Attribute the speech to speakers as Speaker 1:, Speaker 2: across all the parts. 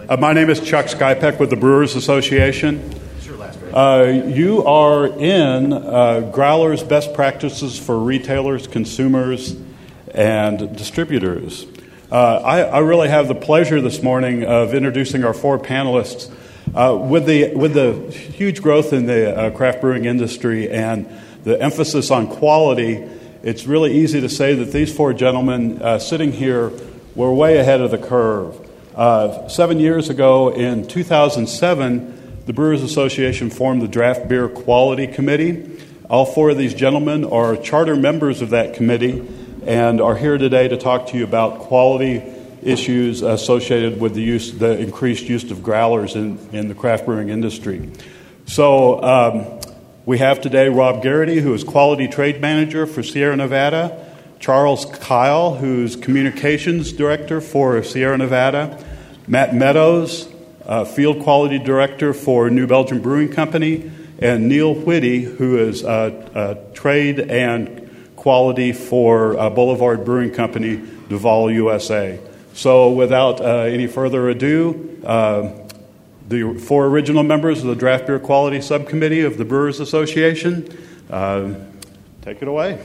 Speaker 1: My name is Chuck Skypeck with the Brewers Association. You are in Growler's Best Practices for Retailers, Consumers, and Distributors. I really have the pleasure this morning of introducing our four panelists. With the huge growth in the craft brewing industry and the emphasis on quality, it's really easy to say that these four gentlemen sitting here were way ahead of the curve. 7 years ago, in 2007, the Brewers Association formed the Draft Beer Quality Committee. All four of these gentlemen are charter members of that committee and are here today to talk to you about quality issues associated with the increased use of growlers in the craft brewing industry. So we have today Rob Garrity, who is Quality Trade Manager for Sierra Nevada, Charles Kyle, who's Communications Director for Sierra Nevada, Matt Meadows, Field Quality Director for New Belgium Brewing Company, and Neil Whitty, who is Trade and Quality for Boulevard Brewing Company, Duval, USA. So without any further ado, the four original members of the Draft Beer Quality Subcommittee of the Brewers Association, take it away.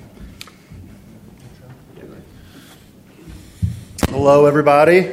Speaker 2: Hello, everybody.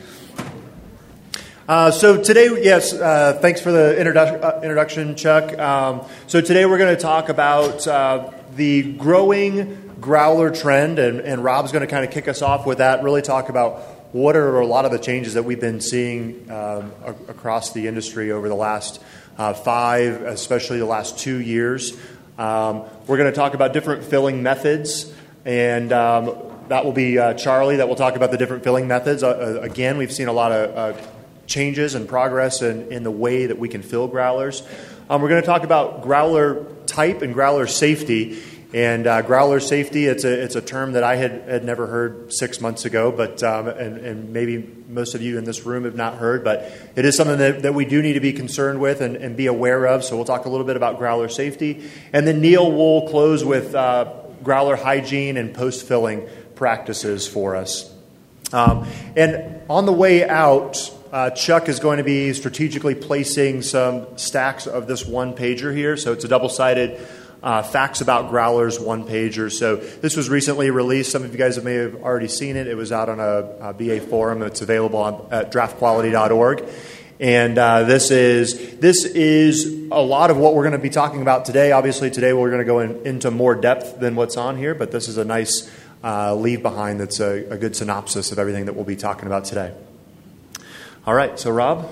Speaker 2: So today, thanks for the introduction, Chuck. So today we're going to talk about the growing growler trend, and Rob's going to kind of kick us off with that, really talk about what are a lot of the changes that we've been seeing across the industry over the last 5, especially the last 2 years. We're going to talk about different filling methods, and that will be Charlie that will talk about the different filling methods. Again, we've seen a lot of changes and progress in the way that we can fill growlers. We're going to talk about growler type and growler safety. And growler safety, it's a term that I had never heard 6 months ago, but and maybe most of you in this room have not heard, but it is something that we do need to be concerned with and be aware of. So we'll talk a little bit about growler safety. And then Neil will close with growler hygiene and post-filling practices for us. And on the way out, Chuck is going to be strategically placing some stacks of this one-pager here. So it's a double-sided Facts About Growlers one-pager. So this was recently released. Some of you guys may have already seen it. It was out on a BA forum. It's available at draftquality.org. And this is a lot of what we're going to be talking about today. Obviously, today we're going to go into more depth than what's on here, but this is a nice leave behind that's a good synopsis of everything that we'll be talking about today. All right, so Rob?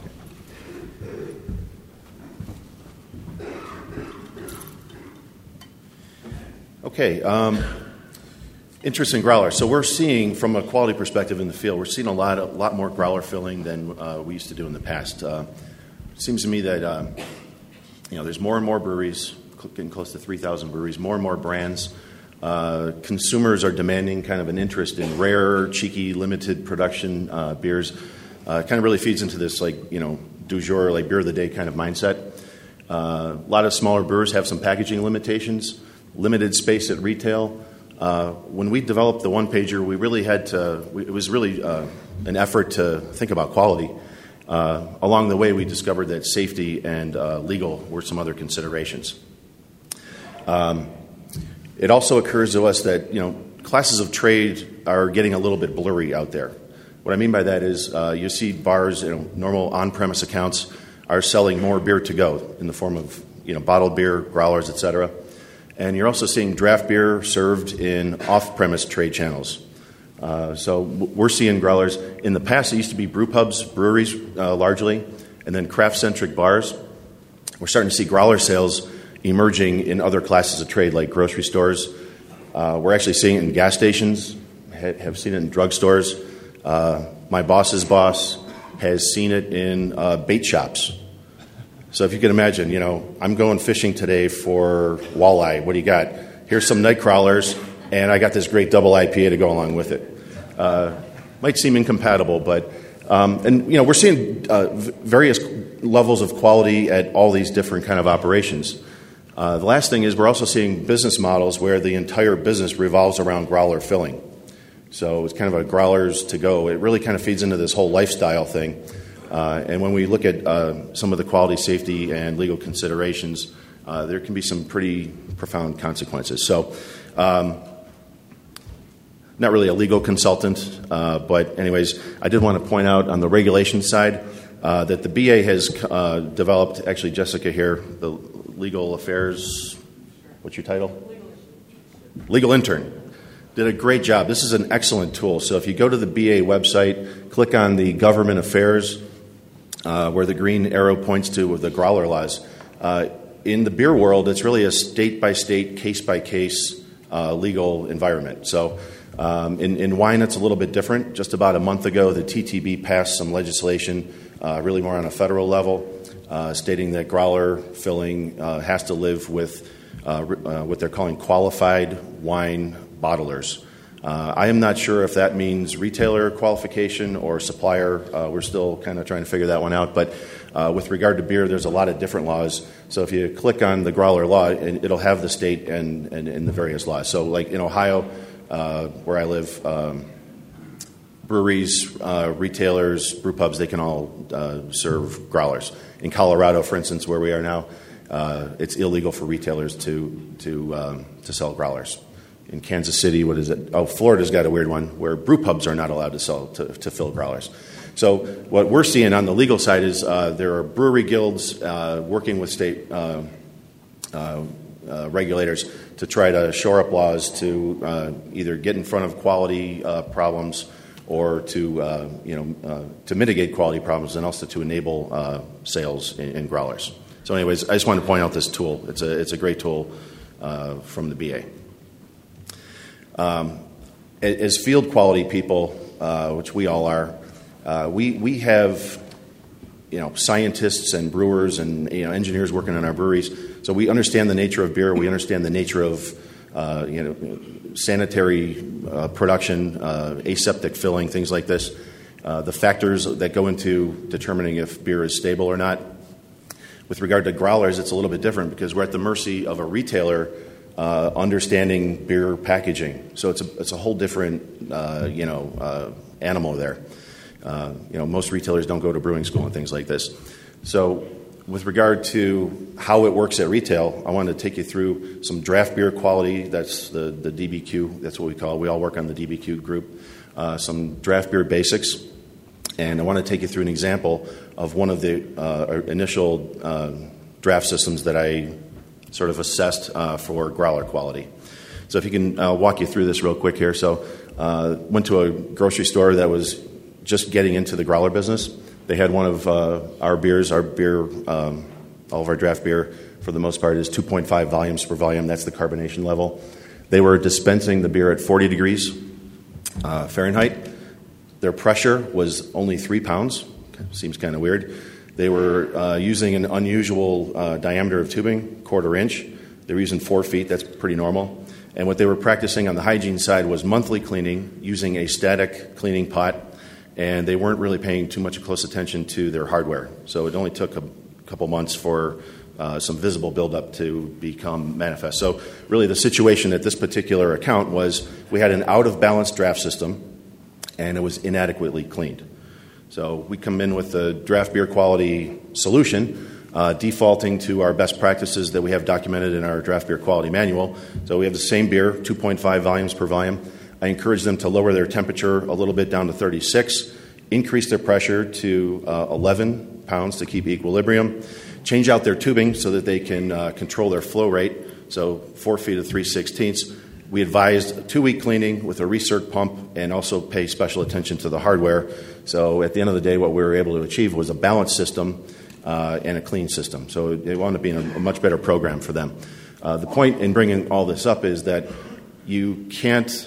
Speaker 3: Okay, interesting growler. So we're seeing, from a quality perspective in the field, we're seeing a lot more growler filling than we used to do in the past. It seems to me that there's more and more breweries, getting close to 3,000 breweries, more and more brands. Consumers are demanding kind of an interest in rare, cheeky, limited production beers. Kind of really feeds into this, du jour, beer of the day kind of mindset. A lot of smaller brewers have some packaging limitations, limited space at retail. When we developed the one-pager, we really had to, it was really an effort to think about quality. Along the way, we discovered that safety and legal were some other considerations. It also occurs to us that, classes of trade are getting a little bit blurry out there. What I mean by that is you see bars, normal on-premise accounts are selling more beer to go in the form of, bottled beer, growlers, etc. And you're also seeing draft beer served in off-premise trade channels. So we're seeing growlers. In the past, it used to be brew pubs, breweries largely, and then craft-centric bars. We're starting to see growler sales emerging in other classes of trade like grocery stores. We're actually seeing it in gas stations, have seen it in drugstores. My boss's boss has seen it in bait shops. So if you can imagine, I'm going fishing today for walleye. What do you got? Here's some night crawlers, and I got this great double IPA to go along with it. Might seem incompatible, but we're seeing various levels of quality at all these different kind of operations. The last thing is we're also seeing business models where the entire business revolves around growler filling. So it's kind of a growlers to go. It really kind of feeds into this whole lifestyle thing. And when we look at some of the quality, safety, and legal considerations, there can be some pretty profound consequences. So not really a legal consultant, but anyways, I did want to point out on the regulation side that the BA has developed, actually Jessica here, the legal affairs, what's your title? Legal intern. Did a great job. This is an excellent tool. So if you go to the BA website, click on the government affairs, where the green arrow points to the growler laws. In the beer world, it's really a state-by-state, case-by-case legal environment. So in wine, it's a little bit different. Just about a month ago, the TTB passed some legislation, really more on a federal level, stating that growler filling has to live with what they're calling qualified wine bottlers. I am not sure if that means retailer qualification or supplier. We're still kind of trying to figure that one out. But with regard to beer, there's a lot of different laws. So if you click on the growler law, it'll have the state and the various laws. So like in Ohio, where I live, breweries, retailers, brew pubs, they can all serve growlers. In Colorado, for instance, where we are now, it's illegal for retailers to sell growlers. In Kansas City, what is it? Oh, Florida's got a weird one where brew pubs are not allowed to fill growlers. So what we're seeing on the legal side is there are brewery guilds working with state regulators to try to shore up laws to either get in front of quality problems or to mitigate quality problems, and also to enable sales in growlers. So, anyways, I just wanted to point out this tool. It's a great tool from the BA. As field quality people, which we all are, we have scientists and brewers and engineers working on our breweries. So we understand the nature of beer. We understand the nature of sanitary production, aseptic filling, things like this. The factors that go into determining if beer is stable or not. With regard to growlers, it's a little bit different because we're at the mercy of a retailer understanding beer packaging. So it's a whole different animal there. Most retailers don't go to brewing school and things like this. So with regard to how it works at retail, I wanted to take you through some draft beer quality. That's the DBQ. That's what we call it. We all work on the DBQ group. Some draft beer basics. And I want to take you through an example of one of the initial draft systems that I sort of assessed for growler quality. So if you can walk you through this real quick here. So went to a grocery store that was just getting into the growler business. They had one of our beers. Our beer, all of our draft beer, for the most part, is 2.5 volumes per volume. That's the carbonation level. They were dispensing the beer at 40 degrees Fahrenheit. Their pressure was only 3 pounds. Seems kind of weird. They were using an unusual diameter of tubing, 1/4 inch. They were using 4 feet. That's pretty normal. And what they were practicing on the hygiene side was monthly cleaning using a static cleaning pot, and they weren't really paying too much close attention to their hardware. So it only took a couple months for some visible buildup to become manifest. So really the situation at this particular account was we had an out-of-balance draft system, and it was inadequately cleaned. So we come in with the draft beer quality solution, defaulting to our best practices that we have documented in our draft beer quality manual. So we have the same beer, 2.5 volumes per volume. I encourage them to lower their temperature a little bit down to 36, increase their pressure to 11 pounds to keep equilibrium, change out their tubing so that they can control their flow rate, so 4 feet of 3/16. We advised 2-week cleaning with a recirc pump and also pay special attention to the hardware. So at the end of the day, what we were able to achieve was a balanced system and a clean system. So it wound up being a much better program for them. The point in bringing all this up is that you can't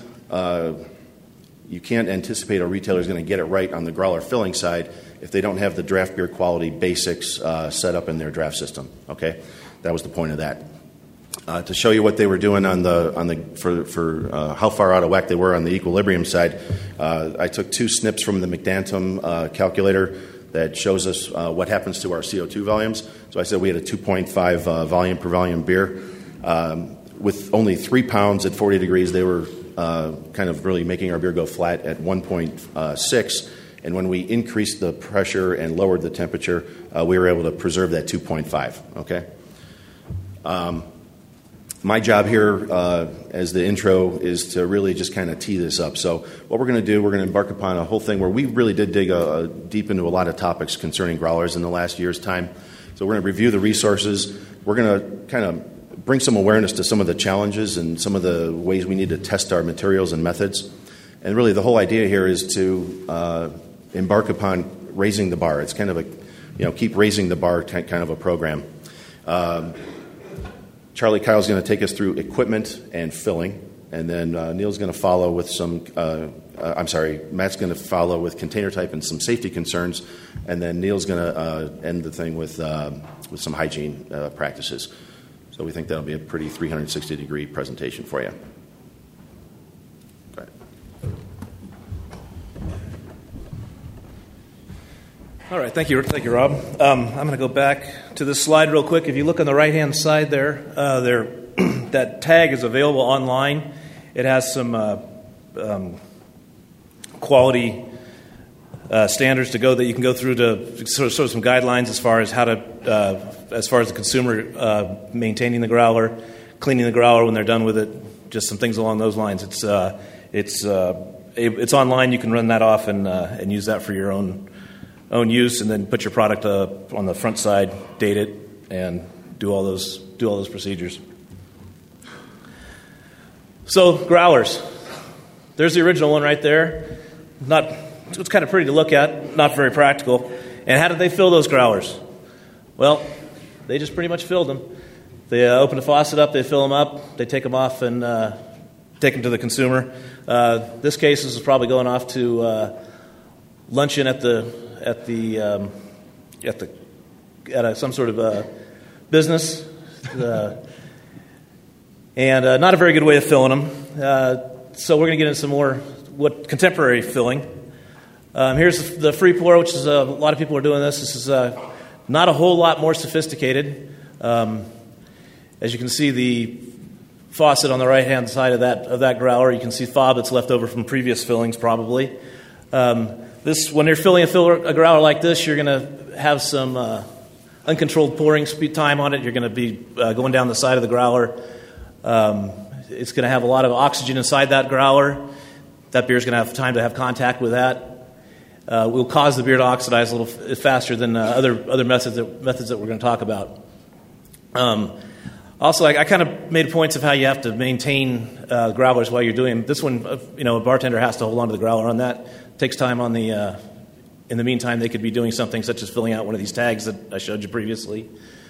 Speaker 3: anticipate a retailer is going to get it right on the growler filling side if they don't have the draft beer quality basics set up in their draft system. Okay, that was the point of that. To show you what they were doing for how far out of whack they were on the equilibrium side, I took 2 snips from the McDantum calculator that shows us what happens to our CO2 volumes. So I said we had a 2.5 volume per volume beer. With only 3 pounds at 40 degrees, they were kind of really making our beer go flat at 1.6. And when we increased the pressure and lowered the temperature, we were able to preserve that 2.5. Okay. My job here, as the intro, is to really just kind of tee this up. So what we're going to do, we're going to embark upon a whole thing where we really did dig deep into a lot of topics concerning growlers in the last year's time. So we're going to review the resources. We're going to kind of bring some awareness to some of the challenges and some of the ways we need to test our materials and methods. And really the whole idea here is to embark upon raising the bar. It's kind of a, keep raising the bar kind of a program. Charlie Kyle's going to take us through equipment and filling, and then Neil's going to follow with Matt's going to follow with container type and some safety concerns, and then Neil's going to end the thing with some hygiene practices. So we think that'll be a pretty 360-degree presentation for you. Go ahead.
Speaker 4: All right, thank you, Rob. I'm going to go back to this slide real quick. If you look on the right-hand side there, that tag is available online. It has some quality standards to go that you can go through to sort of some guidelines as far as how to, as far as the consumer maintaining the growler, cleaning the growler when they're done with it, just some things along those lines. It's online. You can run that off and use that for your own use, and then put your product on the front side, date it, and do all those procedures. So growlers, there's the original one right there. It's kind of pretty to look at, not very practical. And how did they fill those growlers? Well, they just pretty much filled them. They open the faucet up, they fill them up, they take them off and take them to the consumer. This case is probably going off to luncheon at some sort of business, and not a very good way of filling them. So we're going to get into some more contemporary filling. Here's the free pour, which is a lot of people are doing this. This is not a whole lot more sophisticated. As you can see, the faucet on the right-hand side of that growler, you can see fob that's left over from previous fillings, probably. When you're filling a growler like this, you're going to have some uncontrolled pouring speed time on it. You're going to be going down the side of the growler. It's going to have a lot of oxygen inside that growler. That beer is going to have time to have contact with that. Will cause the beer to oxidize a little faster than other methods that we're going to talk about. Also, I kind of made points of how you have to maintain growlers while you're doing this one. A bartender has to hold on to the growler on that. It takes time on the. In the meantime, they could be doing something such as filling out one of these tags that I showed you previously,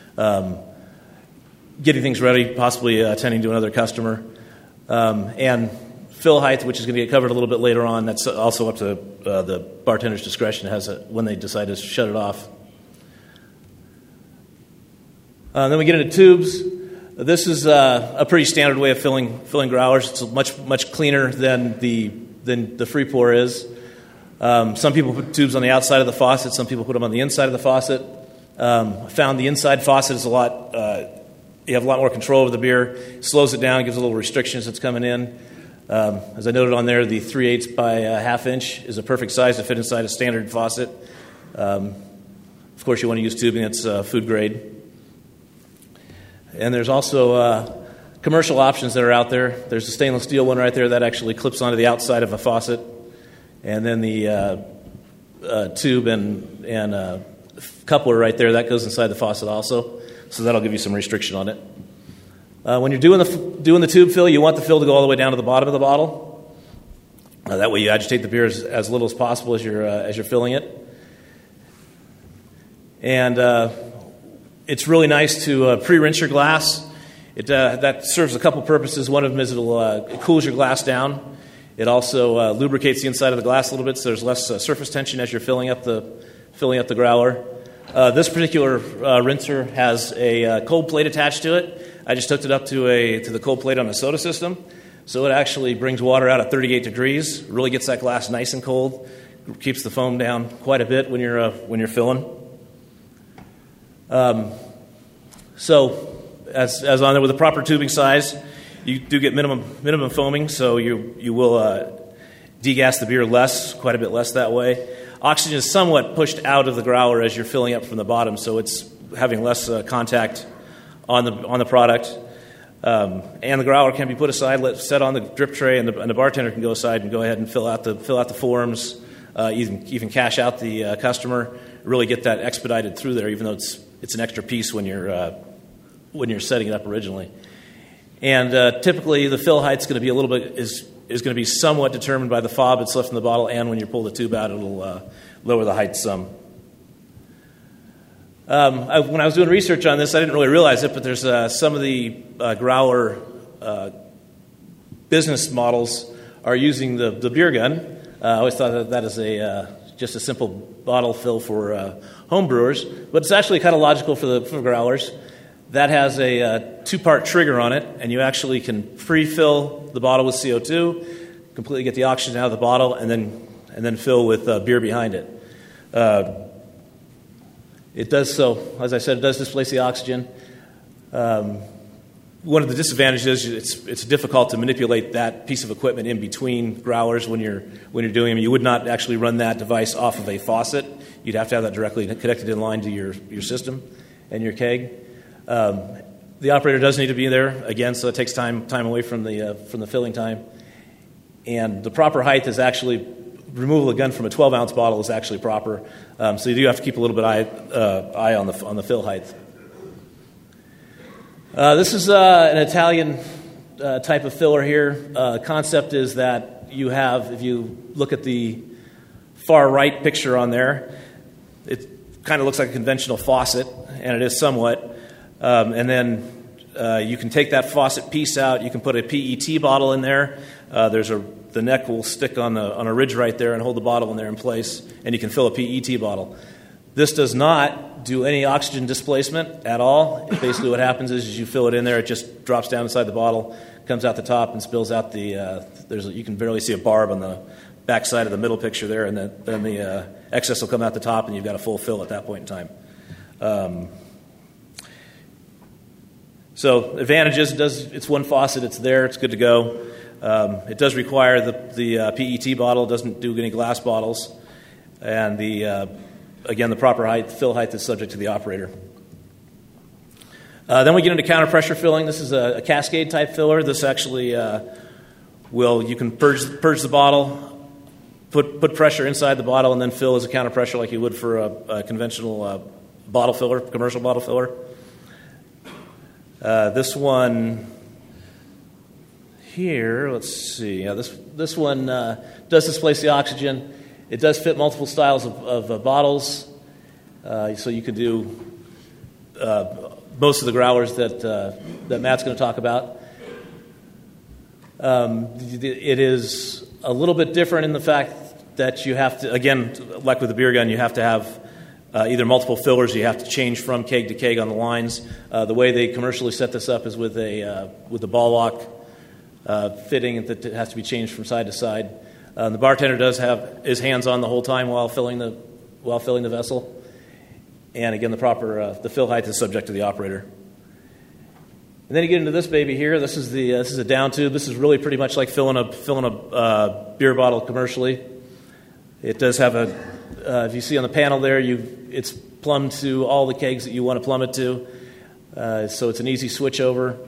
Speaker 4: getting things ready, possibly attending to another customer, and fill height, which is going to get covered a little bit later on. That's also up to the bartender's discretion when they decide to shut it off. Then we get into tubes. This is a pretty standard way of filling growlers. It's much cleaner than the free pour is. Some people put tubes on the outside of the faucet. Some people put them on the inside of the faucet. Found the inside faucet is a lot. You have a lot more control over the beer. Slows it down, gives a little restrictions that's coming in. As I noted on there, the 3/8 by ½ inch is a perfect size to fit inside a standard faucet. Of course, you want to use tubing that's food grade. And there's also commercial options that are out there. There's a stainless steel one right there that actually clips onto the outside of a faucet. And then the tube and coupler right there, that goes inside the faucet also. So that'll give you some restriction on it. When you're doing the tube fill, you want the fill to go all the way down to the bottom of the bottle. That way you agitate the beer as little as possible as you're filling it. And it's really nice to pre-rinse your glass. That serves a couple purposes. One of them is it cools your glass down. It also lubricates the inside of the glass a little bit, so there's less surface tension as you're filling up the growler. This particular rinser has a cold plate attached to it. I just hooked it up to the cold plate on a soda system, so it actually brings water out at 38 degrees. Really gets that glass nice and cold. Keeps the foam down quite a bit when you're filling. So, as on there with the proper tubing size, You do get minimum foaming, so you will degas the beer quite a bit less that way. Oxygen is somewhat pushed out of the growler as you're filling up from the bottom, so it's having less contact on the product. And the growler can be put aside, set on the drip tray, and the bartender can go aside and go ahead and fill out the forms, even cash out the customer. Really get that expedited through there, even though it's an extra piece when you're setting it up originally. And typically, the fill height's going to be is going to be somewhat determined by the fob that's left in the bottle, and when you pull the tube out, it'll lower the height some. When I was doing research on this, I didn't really realize it, but there's some of the growler business models are using the beer gun. I always thought that is just a simple bottle fill for home brewers, but it's actually kind of logical for growlers. That has a two-part trigger on it, and you actually can pre-fill the bottle with CO2, completely get the oxygen out of the bottle, and then fill with beer behind it. It does so, as I said, it does displace the oxygen. One of the disadvantages is it's difficult to manipulate that piece of equipment in between growlers when you're doing them. You would not actually run that device off of a faucet. You'd have to have that directly connected in line to your system and your keg. The operator does need to be there again, so it takes time away from the filling time. And the proper height is actually removal of the gun from a 12-ounce bottle is actually proper. So you do have to keep a little bit eye on the fill height. This is an Italian type of filler here. The concept is that you have, if you look at the far right picture on there, it kind of looks like a conventional faucet, and it is somewhat. And then you can take that faucet piece out. You can put a PET bottle in there. The neck will stick on a ridge right there and hold the bottle in there in place, and you can fill a PET bottle. This does not do any oxygen displacement at all. Basically what happens is you fill it in there, it just drops down inside the bottle, comes out the top, and spills out you can barely see a barb on the back side of the middle picture there, and then the excess will come out the top, and you've got a full fill at that point in time. So advantages, it's one faucet, it's there, it's good to go. It does require the PET bottle, it doesn't do any glass bottles, and again, the proper fill height is subject to the operator. Then we get into counter pressure filling. This is a cascade type filler. This actually you can purge the bottle, put pressure inside the bottle, and then fill as a counter pressure like you would for a conventional bottle filler, commercial bottle filler. This one here, let's see. Yeah, this one does displace the oxygen. It does fit multiple styles of bottles, so you can do most of the growlers that Matt's going to talk about. It is a little bit different in the fact that you have to, again, like with the beer gun, you have to have either multiple fillers. You have to change from keg to keg on the lines. The way they commercially set this up is with a ball lock fitting that has to be changed from side to side. The bartender does have his hands on the whole time while filling the vessel, and again, the fill height is subject to the operator. And then you get into this baby here. This is a down tube. This is really pretty much like filling a beer bottle commercially. It does have if you see on the panel there, it's plumbed to all the kegs that you want to plumb it to, so it's an easy switch over.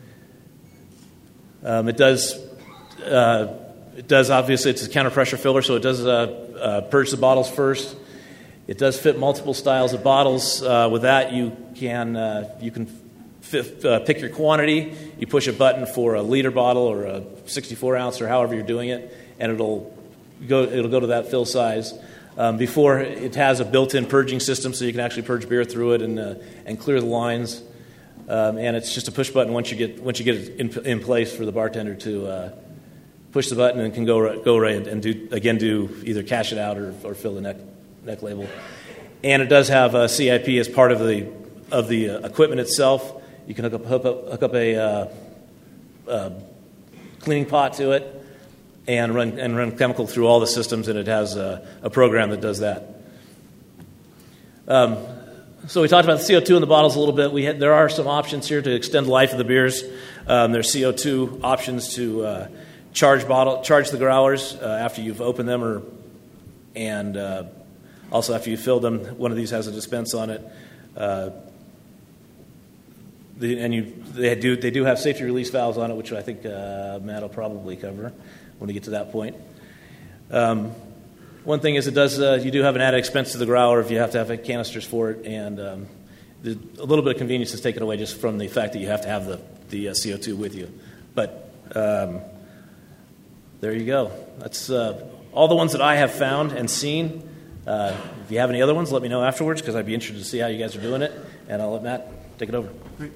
Speaker 4: It does, obviously, it's a counter pressure filler, so it does purge the bottles first. It does fit multiple styles of bottles. With that, you can pick your quantity. You push a button for a liter bottle or a 64-ounce or however you're doing it, and it'll go to that fill size. Before, it has a built-in purging system, so you can actually purge beer through it and clear the lines. And it's just a push button once you get it in place for the bartender to push the button and can go right and do either cash it out or fill the neck label. And it does have a CIP as part of the equipment itself. You can hook up a cleaning pot to it and run chemical through all the systems, and it has a program that does that. So we talked about the CO2 in the bottles a little bit. There are some options here to extend the life of the beers. There's CO2 options to charge the growlers after you've opened them, and also after you fill them. One of these has a dispense on it. They do have safety release valves on it, which I think Matt will probably cover when we get to that point. One thing is you do have an added expense to the growler if you have to have canisters for it, and a little bit of convenience is taken away just from the fact that you have to have the CO2 with you. But there you go. That's all the ones that I have found and seen. If you have any other ones, let me know afterwards, because I'd be interested to see how you guys are doing it, and I'll let Matt take it over.
Speaker 2: Great.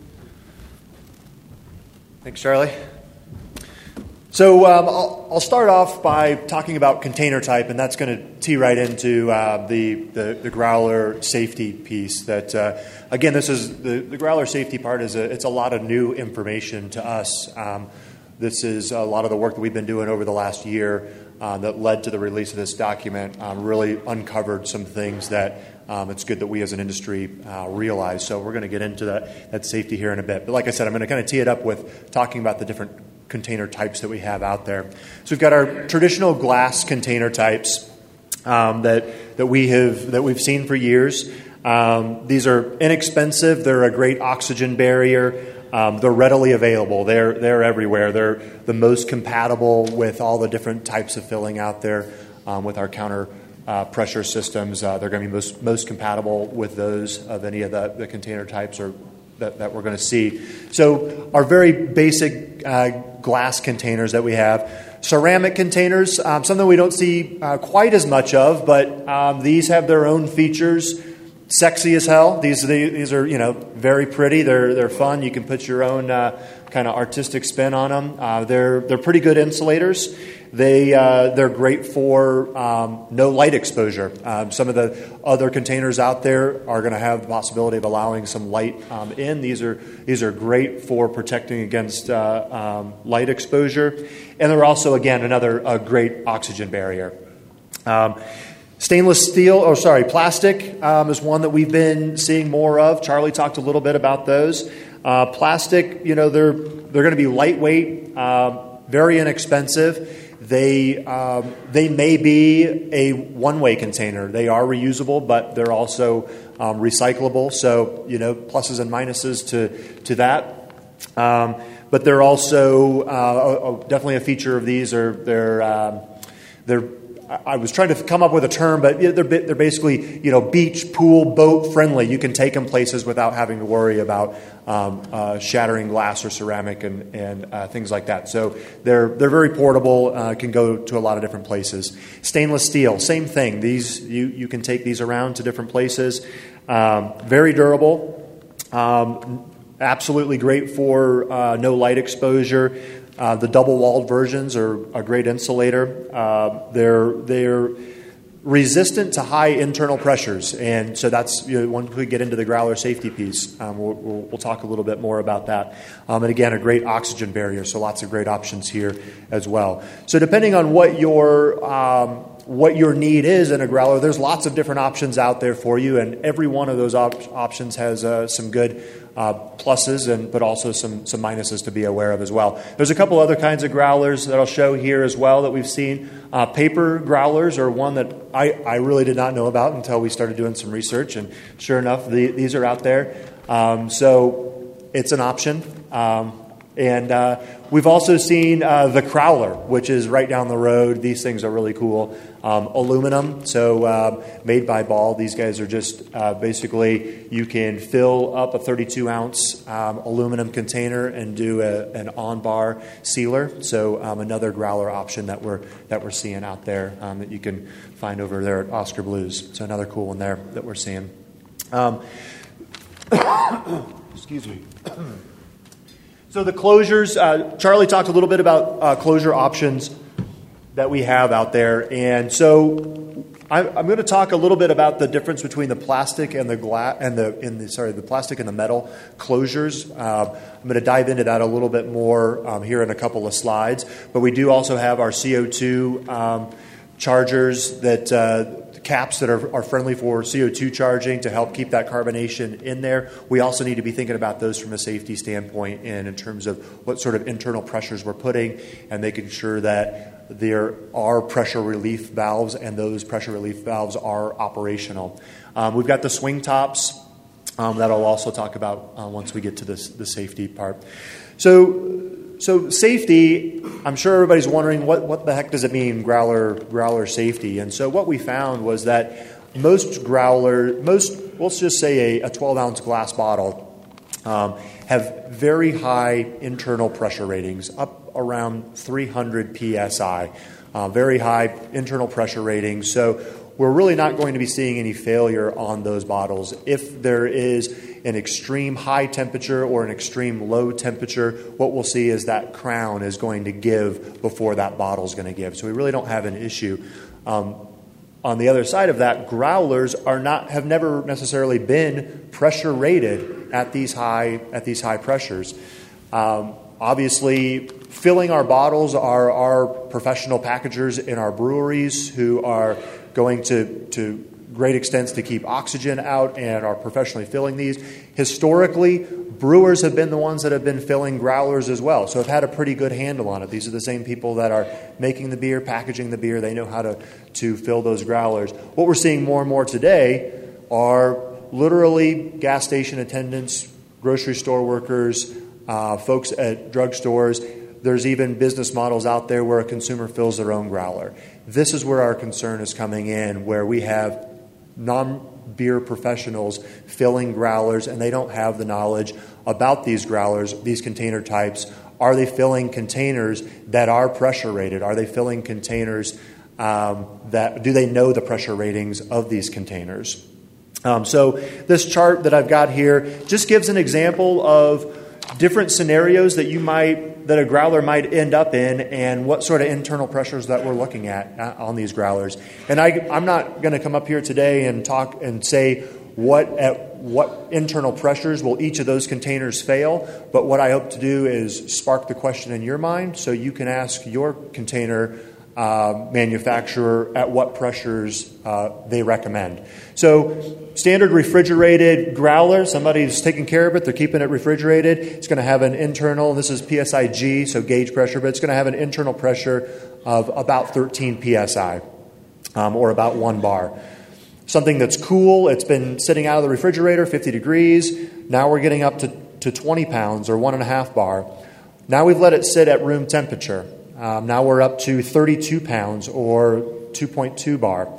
Speaker 2: Thanks, Charlie. So I'll start off by talking about container type, and that's going to tee right into the growler safety piece. That again, this is the growler safety part. It's a lot of new information to us. This is a lot of the work that we've been doing over the last year that led to the release of this document. Really uncovered some things that it's good that we as an industry realize. So we're going to get into that safety here in a bit. But like I said, I'm going to kind of tee it up with talking about the different container types that we have out there. So we've got our traditional glass container types that we've seen for years. These are inexpensive. They're a great oxygen barrier. They're readily available. They're everywhere. They're the most compatible with all the different types of filling out there with our counter pressure systems. They're going to be most compatible with those of any of the container types or that we're going to see. So our very basic glass containers that we have. Ceramic containers, something we don't see quite as much of, but these have their own features. Sexy as hell. These are very pretty. They're fun. You can put your own kind of artistic spin on them. They're pretty good insulators. They're great for no light exposure. Some of the other containers out there are going to have the possibility of allowing some light in. These are great for protecting against light exposure, and they're also a great oxygen barrier. Plastic is one that we've been seeing more of. Charlie talked a little bit about those. Plastic, they're going to be lightweight, very inexpensive. They may be a one-way container. They are reusable, but they're also recyclable. So pluses and minuses to that. But they're also definitely a feature of these. They're I was trying to come up with a term, but they're basically beach, pool, boat friendly. You can take them places without having to worry about shattering glass or ceramic and things like that. So they're very portable. Can go to a lot of different places. Stainless steel, same thing. These you can take these around to different places. Very durable. Absolutely great for no light exposure. The double-walled versions are a great insulator. They're resistant to high internal pressures, and so that's once we get into the growler safety piece, we'll talk a little bit more about that. And again, a great oxygen barrier, so lots of great options here as well. So depending on what your need is in a growler, there's lots of different options out there for you, and every one of those options has some good pluses, but also some minuses to be aware of as well. There's a couple other kinds of growlers that I'll show here as well that we've seen. Paper growlers are one that I really did not know about until we started doing some research, and sure enough, these are out there. So it's an option. And we've also seen the Crowler, which is right down the road. These things are really cool. Aluminum, so made by Ball. These guys are just basically you can fill up a 32-ounce aluminum container and do an on-bar sealer. So another growler option that we're seeing out there that you can find over there at Oscar Blues. So another cool one there that we're seeing. Excuse me. So the closures, Charlie talked a little bit about closure options that we have out there, and so I'm going to talk a little bit about the difference between the plastic and the the plastic and the metal closures. I'm going to dive into that a little bit more here in a couple of slides. But we do also have our CO2 chargers that caps that are friendly for CO2 charging to help keep that carbonation in there. We also need to be thinking about those from a safety standpoint and in terms of what sort of internal pressures we're putting and making sure that there are pressure relief valves and those pressure relief valves are operational. We've got the swing tops that I'll also talk about once we get to the safety part. So safety, I'm sure everybody's wondering what the heck does it mean, growler safety? And so what we found was that most, let's just say a 12-ounce glass bottle, have very high internal pressure ratings, up around 300 psi, very high internal pressure ratings. So we're really not going to be seeing any failure on those bottles. If there is an extreme high temperature or an extreme low temperature, what we'll see is that crown is going to give before that bottle is going to give. So we really don't have an issue. On the other side of that, growlers have never necessarily been pressure rated at these high pressures. Obviously, filling our bottles are our professional packagers in our breweries who are going to great extents to keep oxygen out and are professionally filling these. Historically, brewers have been the ones that have been filling growlers as well, so have had a pretty good handle on it. These are the same people that are making the beer, packaging the beer. They know how to fill those growlers. What we're seeing more and more today are literally gas station attendants, grocery store workers, folks at drugstores. There's even business models out there where a consumer fills their own growler. This is where our concern is coming in, where we have non-beer professionals filling growlers and they don't have the knowledge about these growlers, these container types. Are they filling containers that are pressure rated? Are they filling containers do they know the pressure ratings of these containers? So this chart that I've got here just gives an example of different scenarios that a growler might end up in and what sort of internal pressures that we're looking at on these growlers. And I'm not going to come up here today and talk and say what internal pressures will each of those containers fail, but what I hope to do is spark the question in your mind so you can ask your container manufacturer at what pressures they recommend. So standard refrigerated growler, somebody's taking care of it, they're keeping it refrigerated. It's going to have an internal, this is PSIG, so gauge pressure, but it's going to have an internal pressure of about 13 PSI, or about 1 bar. Something that's cool, it's been sitting out of the refrigerator, 50 degrees. Now we're getting up to 20 pounds or 1.5 bar. Now we've let it sit at room temperature. Now we're up to 32 pounds or 2.2 bar.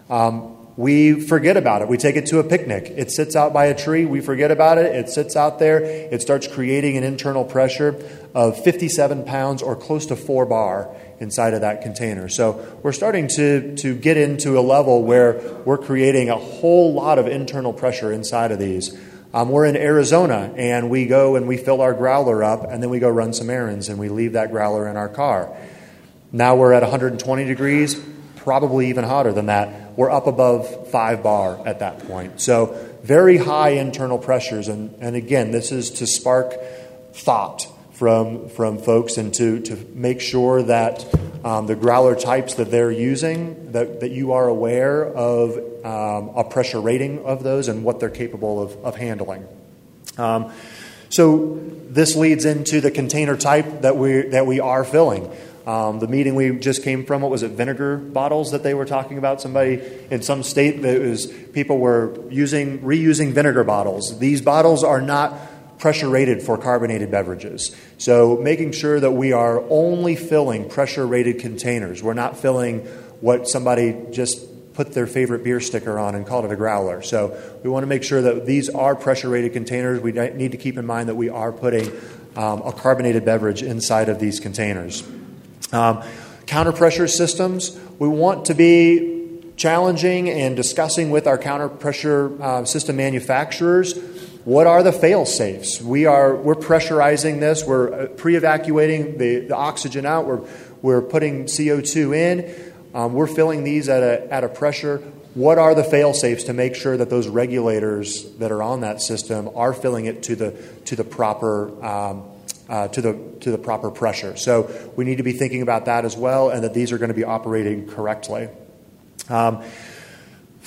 Speaker 2: We forget about it. We take it to a picnic. It sits out by a tree. We forget about it. It sits out there. It starts creating an internal pressure of 57 pounds or close to 4 bar inside of that container. So we're starting to get into a level where we're creating a whole lot of internal pressure inside of these. We're in Arizona, and we go and we fill our growler up, and then we go run some errands, and we leave that growler in our car. Now we're at 120 degrees, probably even hotter than that. We're up above 5 bar at that point. So very high internal pressures, and again, this is to spark thought from folks and to make sure that the growler types that they're using, that you are aware of a pressure rating of those and what they're capable of handling. So this leads into the container type that we are filling. The meeting we just came from, what was it, vinegar bottles that they were talking about? Somebody in some state, people were reusing vinegar bottles. These bottles are not pressure rated for carbonated beverages. So making sure that we are only filling pressure rated containers. We're not filling what somebody just put their favorite beer sticker on and called it a growler. So we want to make sure that these are pressure rated containers. We need to keep in mind that we are putting a carbonated beverage inside of these containers. Counter pressure systems, we want to be challenging and discussing with our counter pressure system manufacturers. What are the fail-safes? We're pressurizing this. We're pre-evacuating the oxygen out. We're putting CO2 in. We're filling these at a pressure. What are the fail-safes to make sure that those regulators that are on that system are filling it to the proper to the proper pressure? So we need to be thinking about that as well, and that these are going to be operating correctly.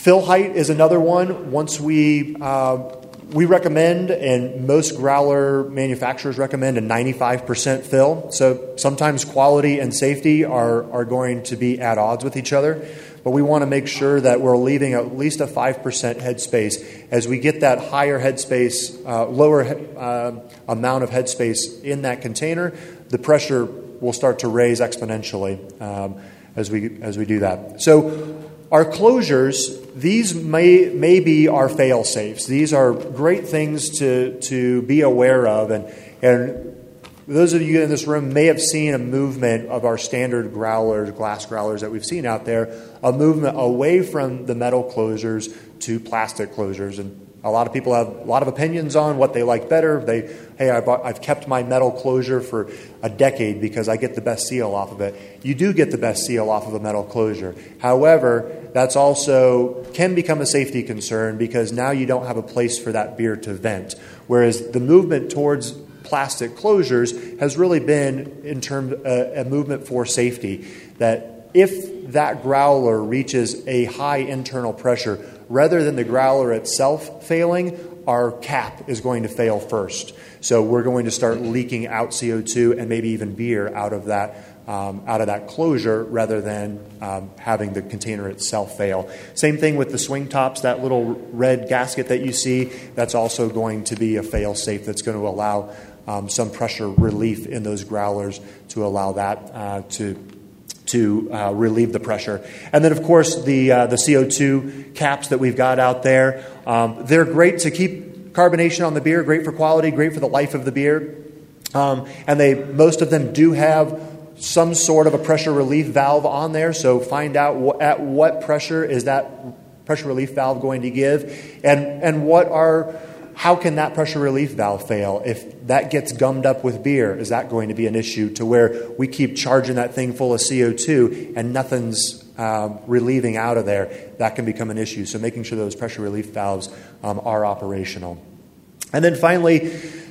Speaker 2: Fill height is another one. Once we recommend, and most growler manufacturers recommend, a 95% fill. So sometimes quality and safety are going to be at odds with each other, but we want to make sure that we're leaving at least a 5% headspace. As we get that higher headspace, lower amount of headspace in that container, the pressure will start to raise exponentially as we do that. So our closures, these may be our fail-safes. These are great things to be aware of, and those of you in this room may have seen a movement of our standard growlers, glass growlers that we've seen out there, a movement away from the metal closures to plastic closures. And a lot of people have a lot of opinions on what they like better. I've kept my metal closure for a decade because I get the best seal off of it. You do get the best seal off of a metal closure. However, that's also can become a safety concern because now you don't have a place for that beer to vent. Whereas the movement towards plastic closures has really been in terms a movement for safety, that if that growler reaches a high internal pressure, rather than the growler itself failing, our cap is going to fail first. So we're going to start leaking out CO2 and maybe even beer out of that closure rather than having the container itself fail. Same thing with the swing tops, that little red gasket that you see, that's also going to be a fail safe that's going to allow some pressure relief in those growlers to allow that to relieve the pressure. And then, of course, the CO2 caps that we've got out there, they're great to keep carbonation on the beer, great for quality, great for the life of the beer. And most of them do have some sort of a pressure relief valve on there, so find out at what pressure is that pressure relief valve going to give, and how can that pressure relief valve fail? If that gets gummed up with beer, is that going to be an issue to where we keep charging that thing full of CO2 and nothing's relieving out of there? That can become an issue. So making sure those pressure relief valves are operational. And then finally,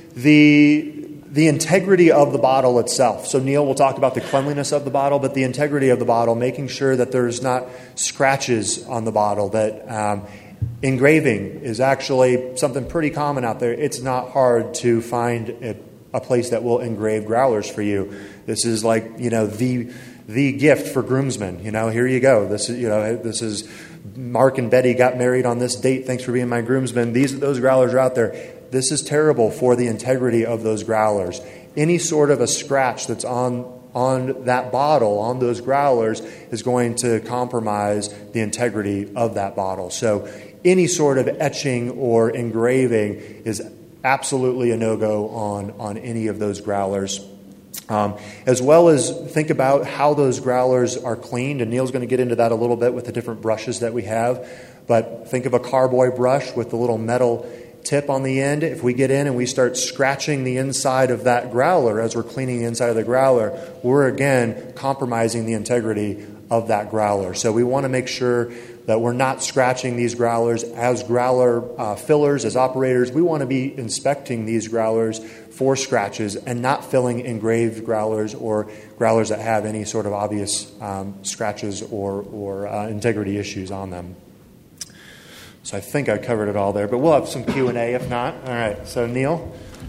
Speaker 2: the integrity of the bottle itself. So Neil will talk about the cleanliness of the bottle, but the integrity of the bottle, making sure that there's not scratches on the bottle, that engraving is actually something pretty common out there. It's not hard to find a place that will engrave growlers for you. This is like, the gift for groomsmen. Here you go. This is Mark and Betty got married on this date. Thanks for being my groomsmen. Those growlers are out there. This is terrible for the integrity of those growlers. Any sort of a scratch that's on that bottle, on those growlers, is going to compromise the integrity of that bottle. So any sort of etching or engraving is absolutely a no-go on any of those growlers. As well as think about how those growlers are cleaned, and Neil's going to get into that a little bit with the different brushes that we have. But think of a carboy brush with the little metal tip on the end. If we get in and we start scratching the inside of that growler as we're cleaning the inside of the growler, we're again compromising the integrity of that growler. So we want to make sure that we're not scratching these growlers. As growler fillers, as operators, we want to be inspecting these growlers for scratches and not filling engraved growlers or growlers that have any sort of obvious scratches or integrity issues on them. So I think I covered it all there, but we'll have some Q&A if not. All right, so Neil.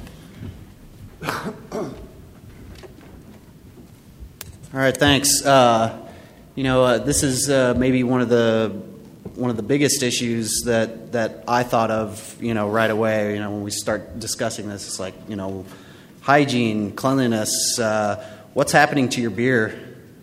Speaker 5: All right, thanks. This is maybe one of the biggest issues that I thought of, right away. When we start discussing this, it's like, hygiene, cleanliness. What's happening to your beer?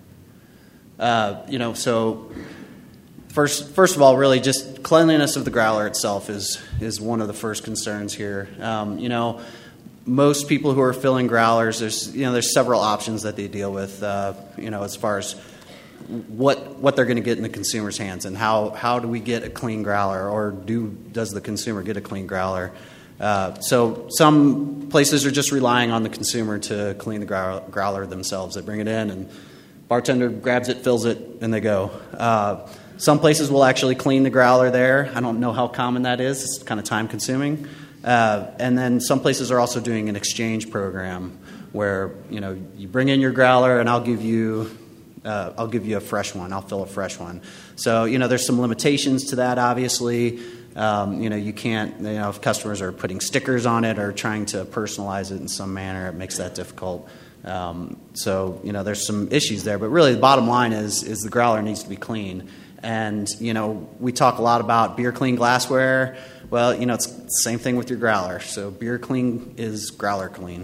Speaker 5: So first of all, really just cleanliness of the growler itself is one of the first concerns here. Most people who are filling growlers, there's several options that they deal with, as far as what they're going to get in the consumer's hands, and how do we get a clean growler, or does the consumer get a clean growler? So some places are just relying on the consumer to clean the growler themselves. They bring it in, and bartender grabs it, fills it, and they go. Some places will actually clean the growler there. I don't know how common that is. It's kind of time-consuming. And then some places are also doing an exchange program where, you bring in your growler, and I'll give you I'll give you a fresh one. I'll fill a fresh one. So, there's some limitations to that, obviously. You can't, if customers are putting stickers on it or trying to personalize it in some manner, it makes that difficult. There's some issues there. But really, the bottom line is the growler needs to be clean. And, we talk a lot about beer clean glassware. Well, it's the same thing with your growler. So beer clean is growler clean.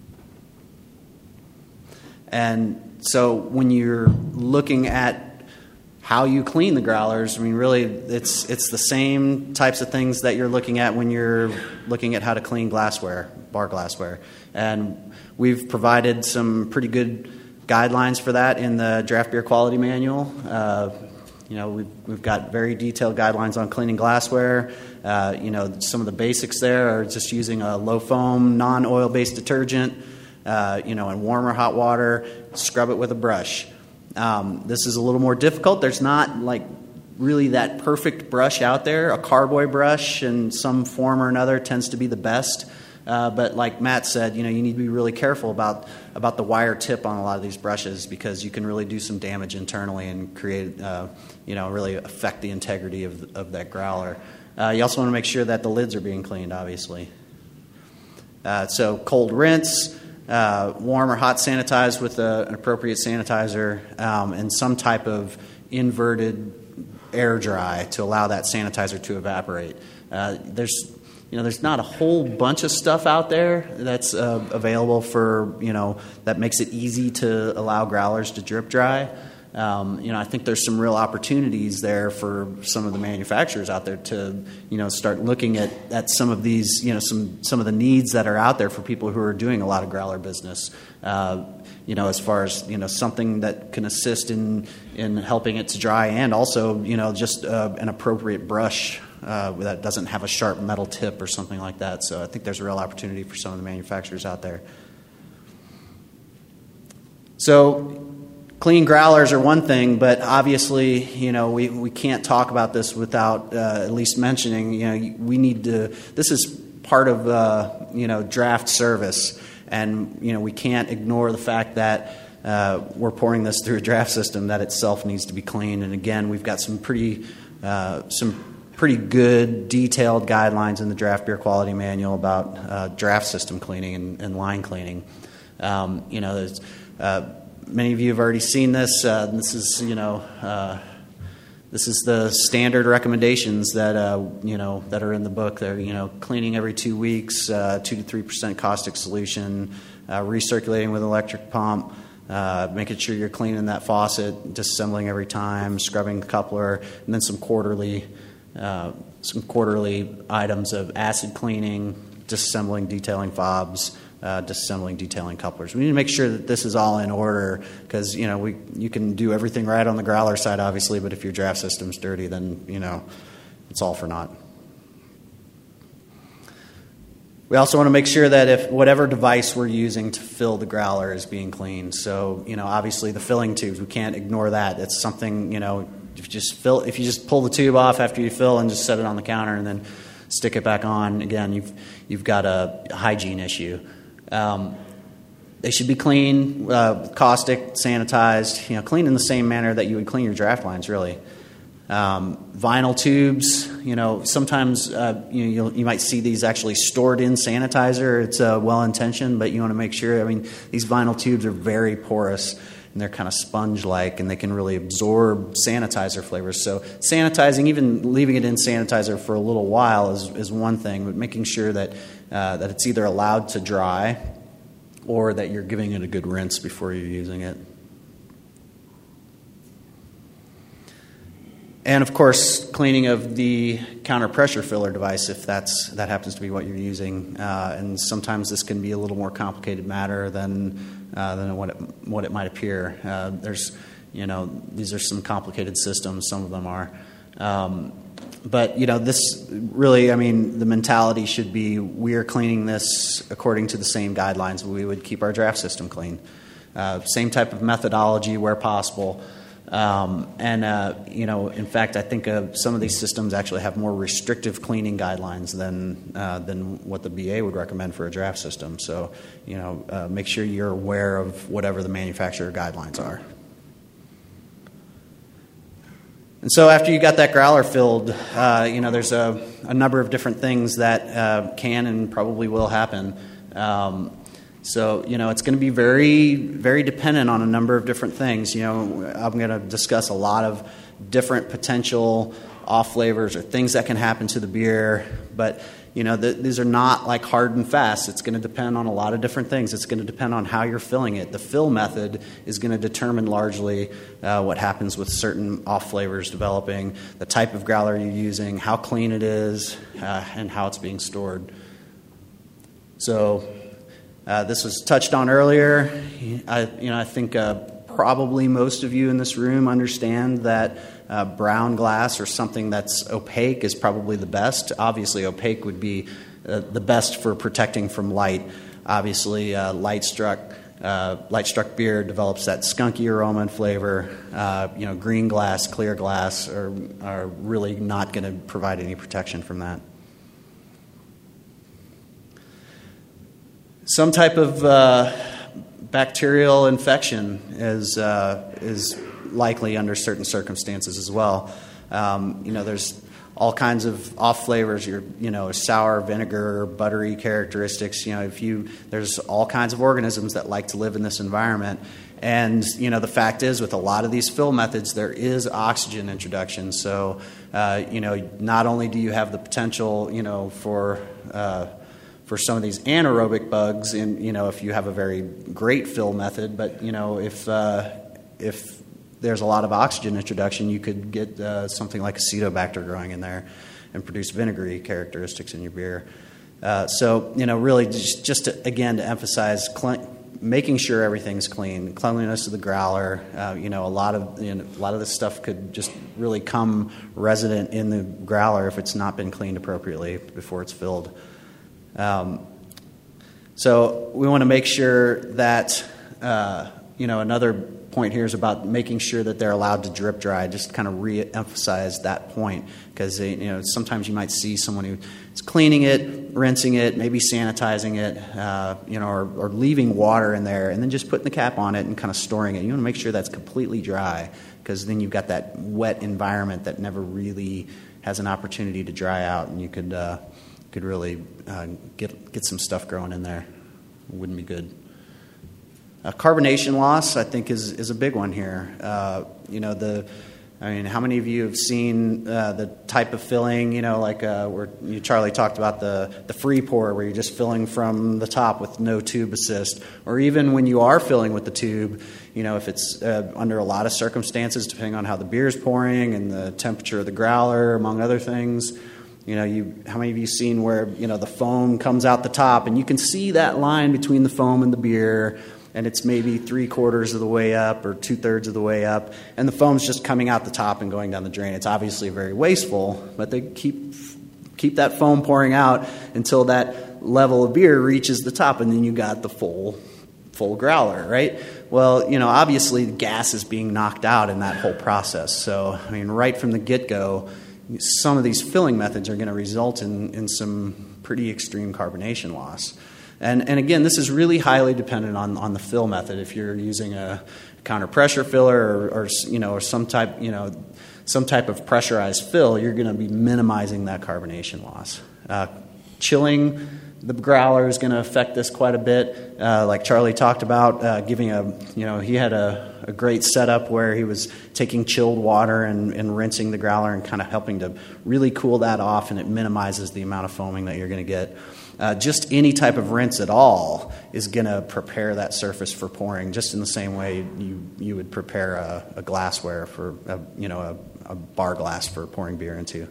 Speaker 5: And so when you're looking at how you clean the growlers, really it's the same types of things that you're looking at when you're looking at how to clean glassware, bar glassware. And we've provided some pretty good guidelines for that in the Draft Beer Quality Manual. We've got very detailed guidelines on cleaning glassware. Some of the basics there are just using a low foam, non-oil-based detergent, in warm or hot water, scrub it with a brush. This is a little more difficult. There's not really that perfect brush out there. A carboy brush in some form or another tends to be the best. But like Matt said, you need to be really careful about the wire tip on a lot of these brushes, because you can really do some damage internally and create, really affect the integrity of that growler. You also want to make sure that the lids are being cleaned, obviously. So cold rinse, warm or hot sanitize with an appropriate sanitizer, and some type of inverted air dry to allow that sanitizer to evaporate. There's not a whole bunch of stuff out there that's available for, that makes it easy to allow growlers to drip dry. I think there's some real opportunities there for some of the manufacturers out there to, start looking at some of these, some of the needs that are out there for people who are doing a lot of growler business. As far as, something that can assist in helping it to dry, and also, just an appropriate brush that doesn't have a sharp metal tip or something like that. So I think there's a real opportunity for some of the manufacturers out there. So clean growlers are one thing, but obviously, we can't talk about this without at least mentioning, we need to, this is part of, draft service. And, we can't ignore the fact that we're pouring this through a draft system that itself needs to be cleaned. And again, we've got some pretty good detailed guidelines in the Draft Beer Quality Manual about draft system cleaning and line cleaning. There's many of you have already seen this. This is the standard recommendations that that are in the book. They're cleaning every 2 weeks, 2 to 3% caustic solution, recirculating with an electric pump, making sure you're cleaning that faucet, disassembling every time, scrubbing the coupler, and then some quarterly items of acid cleaning, disassembling, detailing fobs, disassembling, detailing couplers. We need to make sure that this is all in order, because you can do everything right on the growler side, obviously, but if your draft system's dirty, then it's all for naught. We also want to make sure that if whatever device we're using to fill the growler is being cleaned. So obviously the filling tubes, we can't ignore that. It's something if you just pull the tube off after you fill and just set it on the counter and then stick it back on, again, you've got a hygiene issue. They should be clean, caustic, sanitized, clean in the same manner that you would clean your draft lines, really. Vinyl tubes, sometimes you might see these actually stored in sanitizer. It's well-intentioned, but you want to make sure. These vinyl tubes are very porous, and they're kind of sponge-like, and they can really absorb sanitizer flavors. So sanitizing, even leaving it in sanitizer for a little while is one thing, but making sure that it's either allowed to dry or that you're giving it a good rinse before you're using it. And, of course, cleaning of the counter pressure filler device, if that happens to be what you're using. And sometimes this can be a little more complicated matter than what it might appear. These are some complicated systems. Some of them are. But this really, the mentality should be we are cleaning this according to the same guidelines we would keep our draft system clean. Same type of methodology where possible. In fact, I think some of these systems actually have more restrictive cleaning guidelines than what the BA would recommend for a draft system. So, make sure you're aware of whatever the manufacturer guidelines are. And so after you got that growler filled, there's a number of different things that can and probably will happen. So it's going to be very, very dependent on a number of different things. I'm going to discuss a lot of different potential off flavors or things that can happen to the beer, but these are not like hard and fast. It's going to depend on a lot of different things. It's going to depend on how you're filling it. The fill method is going to determine largely what happens with certain off flavors developing, the type of growler you're using, how clean it is, and how it's being stored. So this was touched on earlier. I think probably most of you in this room understand that brown glass or something that's opaque is probably the best. Obviously, opaque would be the best for protecting from light. Obviously, light struck beer develops that skunky aroma and flavor. Green glass, clear glass are really not going to provide any protection from that. Some type of bacterial infection is likely under certain circumstances as well. There's all kinds of off flavors. Sour, vinegar, buttery characteristics. There's all kinds of organisms that like to live in this environment. And the fact is, with a lot of these fill methods, there is oxygen introduction. So not only do you have the potential, for some of these anaerobic bugs, and if you have a very great fill method, but if there's a lot of oxygen introduction, you could get something like Acetobacter growing in there and produce vinegary characteristics in your beer. Really just to emphasize making sure everything's clean, cleanliness of the growler. A lot of this stuff could just really come resident in the growler if it's not been cleaned appropriately before it's filled. So we want to make sure that another point here is about making sure that they're allowed to drip dry. Just kind of re-emphasize that point, because sometimes you might see someone who is cleaning it, rinsing it, maybe sanitizing it, or leaving water in there and then just putting the cap on it and kind of storing it. You want to make sure that's completely dry, because then you've got that wet environment that never really has an opportunity to dry out, and you could really get some stuff growing in there. It wouldn't be good. Carbonation loss, I think, is a big one here. How many of you have seen the type of filling, where Charlie talked about the free pour, where you're just filling from the top with no tube assist, or even when you are filling with the tube, if it's under a lot of circumstances, depending on how the beer is pouring and the temperature of the growler, among other things. How many of you seen where the foam comes out the top, and you can see that line between the foam and the beer, and it's maybe 3/4 of the way up or 2/3 of the way up, and the foam's just coming out the top and going down the drain. It's obviously very wasteful, but they keep that foam pouring out until that level of beer reaches the top, and then you got the full growler, right? Well, obviously the gas is being knocked out in that whole process. So, right from the get-go, some of these filling methods are going to result in some pretty extreme carbonation loss. And again, this is really highly dependent on the fill method. If you're using a counter pressure filler or some type of pressurized fill, you're going to be minimizing that carbonation loss. Chilling the growler is going to affect this quite a bit. Like Charlie talked about, he had a great setup where he was taking chilled water and rinsing the growler and kind of helping to really cool that off, and it minimizes the amount of foaming that you're going to get. Just any type of rinse at all is going to prepare that surface for pouring, just in the same way you would prepare a glassware for a bar glass for pouring beer into.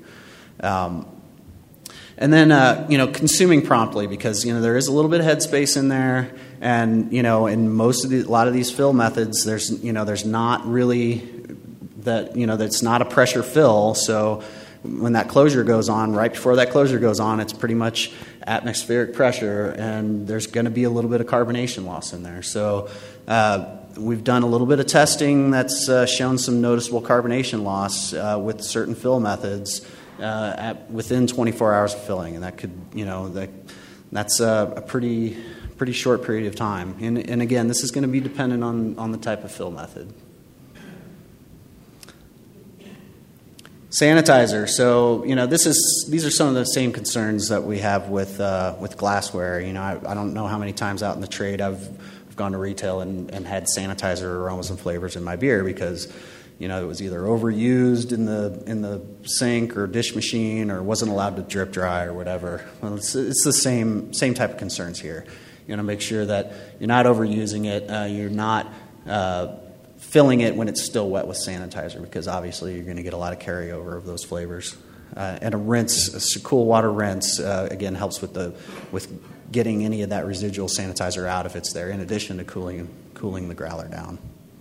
Speaker 5: And then, consuming promptly, because, there is a little bit of headspace in there. And, in a lot of these fill methods, there's not really that's not a pressure fill. So when that closure goes on, right before that closure goes on, it's pretty much atmospheric pressure, and there's going to be a little bit of carbonation loss in there. So we've done a little bit of testing that's shown some noticeable carbonation loss with certain fill methods within 24 hours of filling, and that could, that's a pretty short period of time. And again, this is going to be dependent on the type of fill method. Sanitizer. So, these are some of the same concerns that we have with glassware. I don't know how many times out in the trade I've gone to retail and had sanitizer aromas and flavors in my beer because, it was either overused in the sink or dish machine or wasn't allowed to drip dry or whatever. Well, it's the same type of concerns here. You want to make sure that you're not overusing it. You're not filling it when it's still wet with sanitizer because obviously you're going to get a lot of carryover of those flavors. And a cool water rinse, again, helps with getting any of that residual sanitizer out if it's there, in addition to cooling the growler down.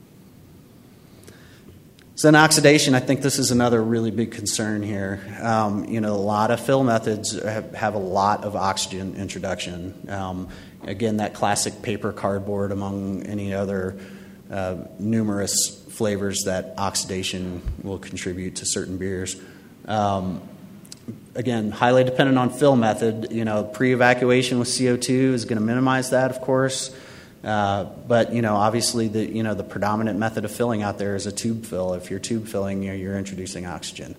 Speaker 5: So then oxidation, I think this is another really big concern here. A lot of fill methods have a lot of oxygen introduction. Again, that classic paper cardboard among any other numerous flavors that oxidation will contribute to certain beers. Again, highly dependent on fill method. Pre-evacuation with CO2 is going to minimize that, of course. But obviously the predominant method of filling out there is a tube fill. If you're tube filling, you're introducing oxygen.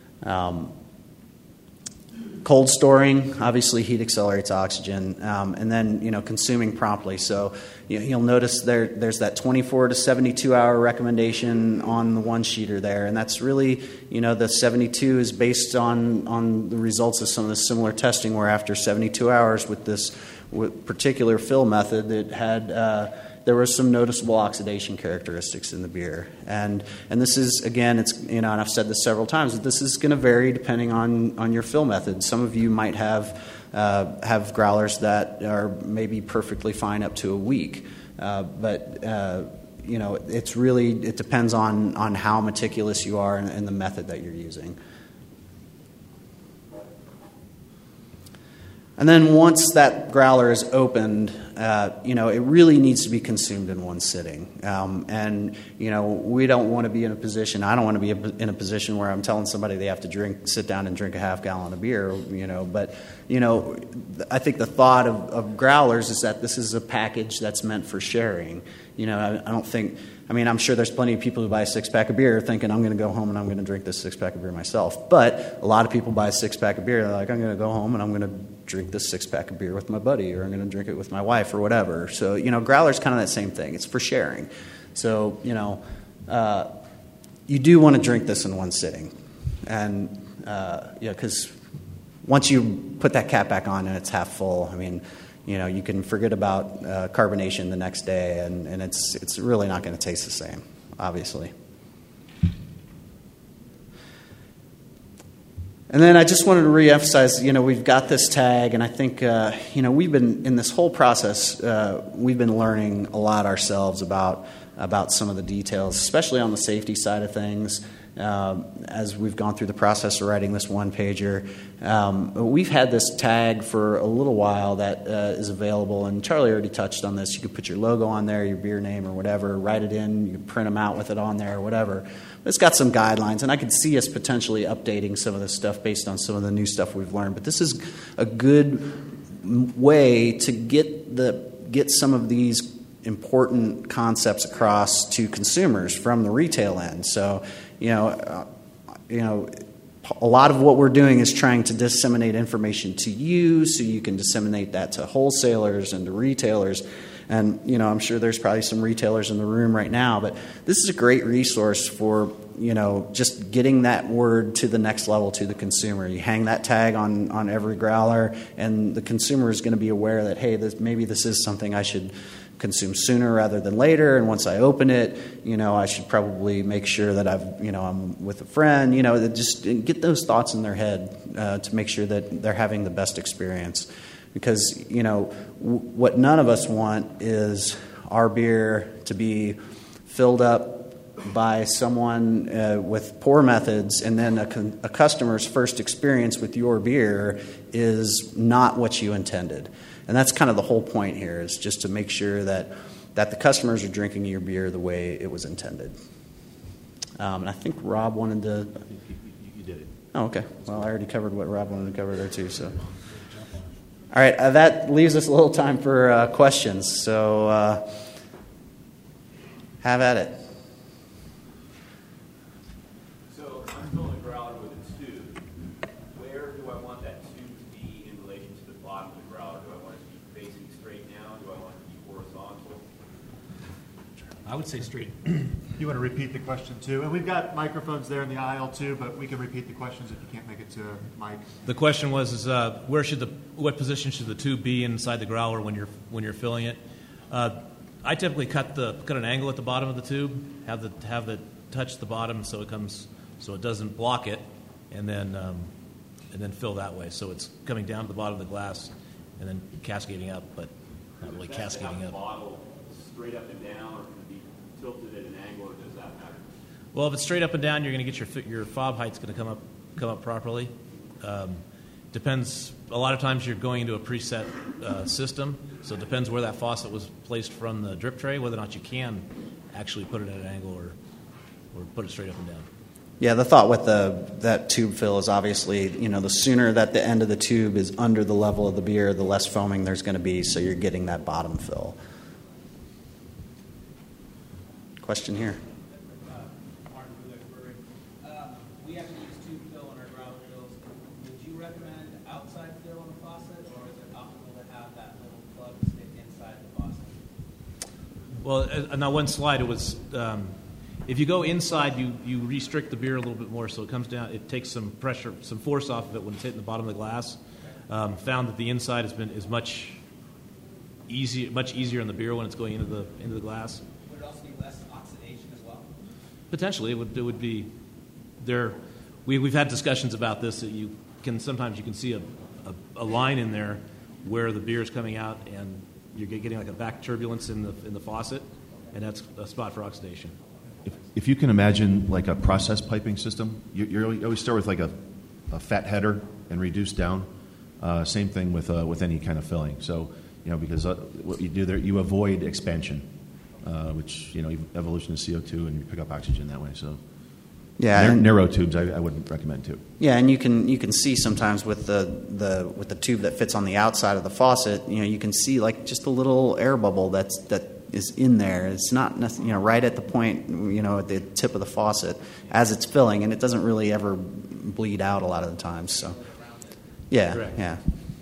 Speaker 5: Cold storing, obviously heat accelerates oxygen, and then consuming promptly. So you'll notice there's that 24 to 72 hour recommendation on the one sheeter there, and that's really the 72 is based on the results of some of the similar testing where after 72 hours with this particular fill method, it had there were some noticeable oxidation characteristics in the beer, and this is again, it's and I've said this several times, that this is going to vary depending on your fill method. Some of you might have growlers that are maybe perfectly fine up to a week, but it depends on how meticulous you are and the method that you're using. And then once that growler is opened, it really needs to be consumed in one sitting. And we don't want to be in a position, I don't want to be in a position where I'm telling somebody they have to sit down and drink a half gallon of beer, But, I think the thought of growlers is that this is a package that's meant for sharing. I'm sure there's plenty of people who buy a six-pack of beer thinking, I'm going to go home and I'm going to drink this six-pack of beer myself. But a lot of people buy a six-pack of beer, they're like, I'm going to go home and I'm going to drink this six-pack of beer with my buddy, or I'm going to drink it with my wife, or whatever. So, growler's kind of that same thing. It's for sharing. So, you do want to drink this in one sitting. And, because once you put that cap back on and it's half full, you can forget about carbonation the next day, and it's really not going to taste the same, obviously. And then I just wanted to reemphasize, we've got this tag, and I think, we've been, in this whole process, we've been learning a lot ourselves about some of the details, especially on the safety side of things. As we've gone through the process of writing this one-pager, we've had this tag for a little while that is available, and Charlie already touched on this. You could put your logo on there, your beer name or whatever, write it in, you can print them out with it on there or whatever. But it's got some guidelines, and I could see us potentially updating some of this stuff based on some of the new stuff we've learned. But this is a good way to get some of these important concepts across to consumers from the retail end. So, a lot of what we're doing is trying to disseminate information to you so you can disseminate that to wholesalers and to retailers. And, I'm sure there's probably some retailers in the room right now, but this is a great resource for, just getting that word to the next level to the consumer. You hang that tag on every growler, and the consumer is going to be aware that, hey, maybe this is something I should consume sooner rather than later, and once I open it, I should probably make sure that I'm with a friend, just get those thoughts in their head to make sure that they're having the best experience. Because, what none of us want is our beer to be filled up by someone with poor methods, and then a customer's first experience with your beer is not what you intended. And that's kind of the whole point here, is just to make sure that the customers are drinking your beer the way it was intended. And I think Rob wanted to...
Speaker 3: I think you did it.
Speaker 5: Oh, okay. Well, I already covered what Rob wanted to cover there, too. So, all right, that leaves us a little time for questions. So
Speaker 6: So
Speaker 5: have at it.
Speaker 6: I'm filling a growler with
Speaker 4: I would say straight.
Speaker 2: You want to repeat the question too? And we've got microphones there in the aisle too, but we can repeat the questions if you can't make it to Mike.
Speaker 4: The question was: what position should the tube be inside the growler when you're filling it? I typically cut an angle at the bottom of the tube, have the touch the bottom so it doesn't block it, and then fill that way. So it's coming down to the bottom of the glass and then cascading up, but not really cascading up.
Speaker 6: Bottle straight up and down, or can it be tilted at an angle, or does that matter?
Speaker 4: Well, if it's straight up and down, you're going to get your fob height's going to come up properly. Depends. A lot of times you're going into a preset system, so it depends where that faucet was placed from the drip tray, whether or not you can actually put it at an angle or put it straight up and down.
Speaker 5: Yeah, the thought with that tube fill is obviously, the sooner that the end of the tube is under the level of the beer, the less foaming there's going to be, so you're getting that bottom fill. Question here.
Speaker 7: Martin Bulik. We actually use tube fill in our growler fills. Would you recommend outside fill on the faucet, or is it optimal to have that little plug stick inside the faucet?
Speaker 4: Well, on that one slide, it was if you go inside, you restrict the beer a little bit more, so it comes down. It takes some pressure, some force off of it when it's hitting the bottom of the glass. Found that the inside is much easier on the beer when it's going into the glass.
Speaker 7: Would it also be less oxidation as well?
Speaker 4: Potentially, it would be there. We've had discussions about this. That sometimes you can see a line in there where the beer is coming out, and you're getting like a back turbulence in the faucet, and that's a spot for oxidation.
Speaker 3: If you can imagine like a process piping system, you always start with like a fat header and reduce down. Same thing with any kind of filling. So because what you do there, you avoid expansion, which evolution of CO2, and you pick up oxygen that way. So
Speaker 5: yeah,
Speaker 3: narrow tubes I wouldn't recommend too.
Speaker 5: Yeah, and you can see sometimes with the tube that fits on the outside of the faucet, you can see like just a little air bubble that is in there. It's not right at the point, at the tip of the faucet as it's filling, and it doesn't really ever bleed out a lot of the times. So, yeah,
Speaker 4: correct.
Speaker 5: Yeah.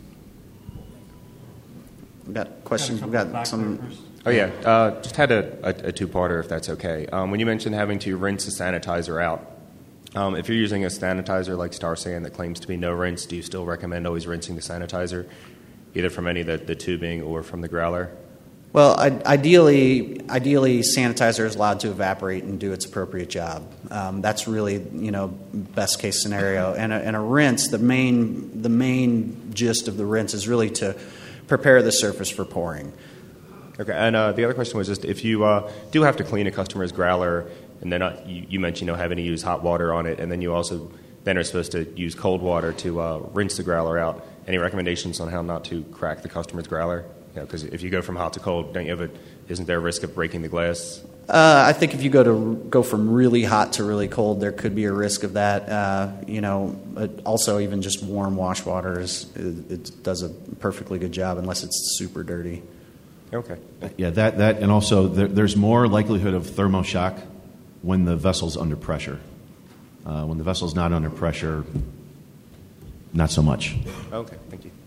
Speaker 5: We've got questions. We've got some.
Speaker 8: Oh yeah, just had a two-parter if that's okay. When you mentioned having to rinse the sanitizer out, if you're using a sanitizer like Star San that claims to be no rinse, do you still recommend always rinsing the sanitizer, either from any of the tubing or from the growler?
Speaker 5: Well, ideally, sanitizer is allowed to evaporate and do its appropriate job. That's really, best case scenario. And a rinse, the main gist of the rinse is really to prepare the surface for pouring.
Speaker 8: Okay, and the other question was just if you do have to clean a customer's growler, and then you mentioned having to use hot water on it, and then you also then are supposed to use cold water to rinse the growler out. Any recommendations on how not to crack the customer's growler? Because if you go from hot to cold, isn't there a risk of breaking the glass?
Speaker 5: I think if you go from really hot to really cold, there could be a risk of that. Also, even just warm wash water it does a perfectly good job unless it's super dirty.
Speaker 8: Okay.
Speaker 3: Yeah, that and also there's more likelihood of thermoshock when the vessel's under pressure. When the vessel's not under pressure, not so much.
Speaker 8: Okay, thank you.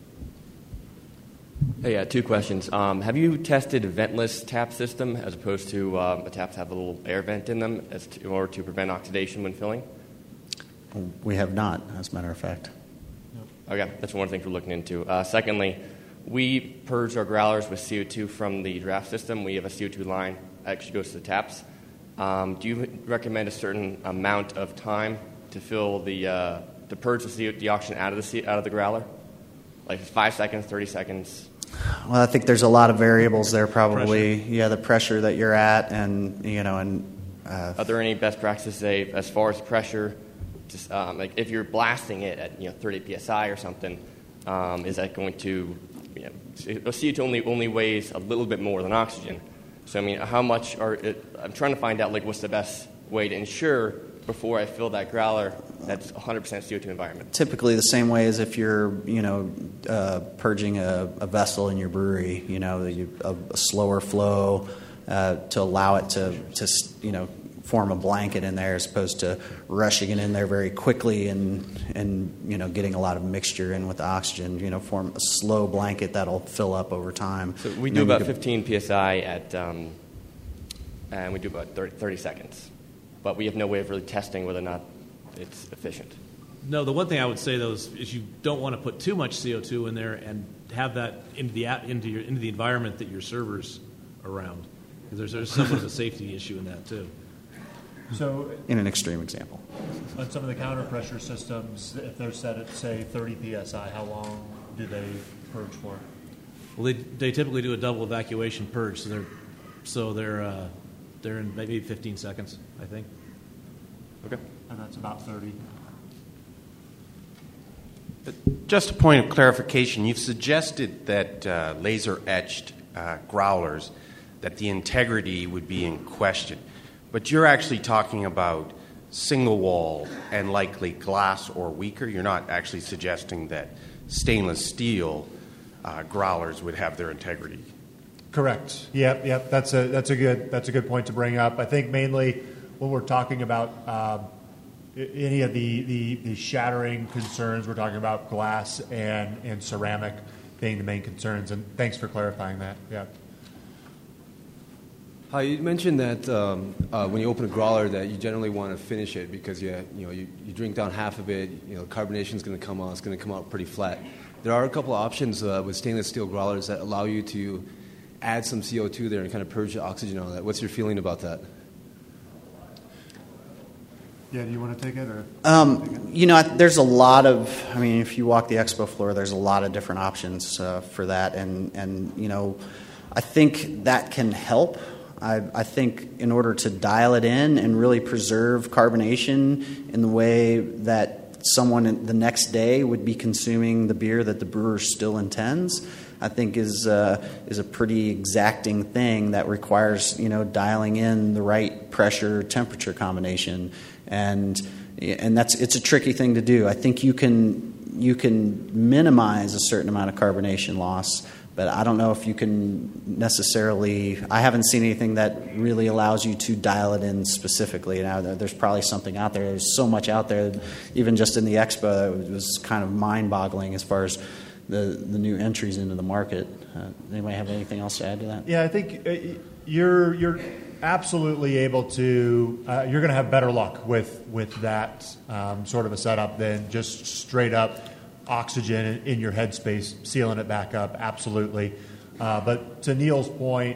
Speaker 9: Hey, two questions. Have you tested a ventless tap system as opposed to taps have a little air vent in them in order to prevent oxidation when filling?
Speaker 5: We have not, as a matter of fact.
Speaker 9: Okay, that's one thing we're looking into. Secondly, we purge our growlers with CO2 from the draft system. We have a CO2 line that actually goes to the taps. Do you recommend a certain amount of time to fill to purge the oxygen out of the growler? Like 5 seconds, 30 seconds?
Speaker 5: Well, I think there's a lot of variables there. Probably,
Speaker 4: Pressure.
Speaker 5: Yeah, the pressure that you're at, and
Speaker 9: Are there any best practices, as far as pressure? Just like if you're blasting it at 30 psi or something, is that going to CO2 only weighs a little bit more than oxygen? So how much I'm trying to find out what's the best way to ensure before I fill that growler that's 100% CO2 environment.
Speaker 5: Typically the same way as if you're purging a vessel in your brewery, a slower flow to allow it to form a blanket in there as opposed to rushing it in there very quickly and getting a lot of mixture in with the oxygen, form a slow blanket that'll fill up over time.
Speaker 9: So we do about 15 psi at and we do about 30 seconds. But we have no way of really testing whether or not it's efficient.
Speaker 4: No, the one thing I would say though is you don't want to put too much CO2 in there and have that into the environment that your server's around, because there's somewhat of a safety issue in that too.
Speaker 2: So,
Speaker 5: in an extreme example,
Speaker 2: on some of the counter pressure systems, if they're set at say 30 psi, how long do they purge for?
Speaker 4: Well, they typically do a double evacuation purge, so they're in maybe 15 seconds, I think.
Speaker 9: Okay.
Speaker 2: And that's about 30.
Speaker 10: Just a point of clarification, you've suggested that laser-etched growlers, that the integrity would be in question. But you're actually talking about single wall and likely glass or weaker. You're not actually suggesting that stainless steel growlers would have their integrity.
Speaker 2: Correct. Yep. That's a good point to bring up. I think mainly when we're talking about any of the shattering concerns, we're talking about glass and ceramic being the main concerns. And thanks for clarifying that. Yeah.
Speaker 11: Hi, you mentioned that when you open a growler that you generally want to finish it because you drink down half of it, carbonation is going to come out. It's going to come out pretty flat. There are a couple of options with stainless steel growlers that allow you to add some CO2 there and kind of purge the oxygen out of that. What's your feeling about that?
Speaker 2: Yeah, do you want to take it? Or
Speaker 5: there's a lot of, if you walk the expo floor, there's a lot of different options for that. And I think that can help. I think in order to dial it in and really preserve carbonation in the way that someone the next day would be consuming the beer that the brewer still intends, I think is a pretty exacting thing that requires dialing in the right pressure temperature combination, and it's a tricky thing to do. I think you can minimize a certain amount of carbonation loss, but I don't know if you can necessarily. I haven't seen anything that really allows you to dial it in specifically. Now there's probably something out there. There's so much out there, even just in the expo, it was kind of mind-boggling as far as the new entries into the market. Anybody have anything else to add to that?
Speaker 2: Yeah, I think you're absolutely able to. You're going to have better luck with that sort of a setup than just straight up oxygen in your headspace, sealing it back up. Absolutely. But to Neil's point,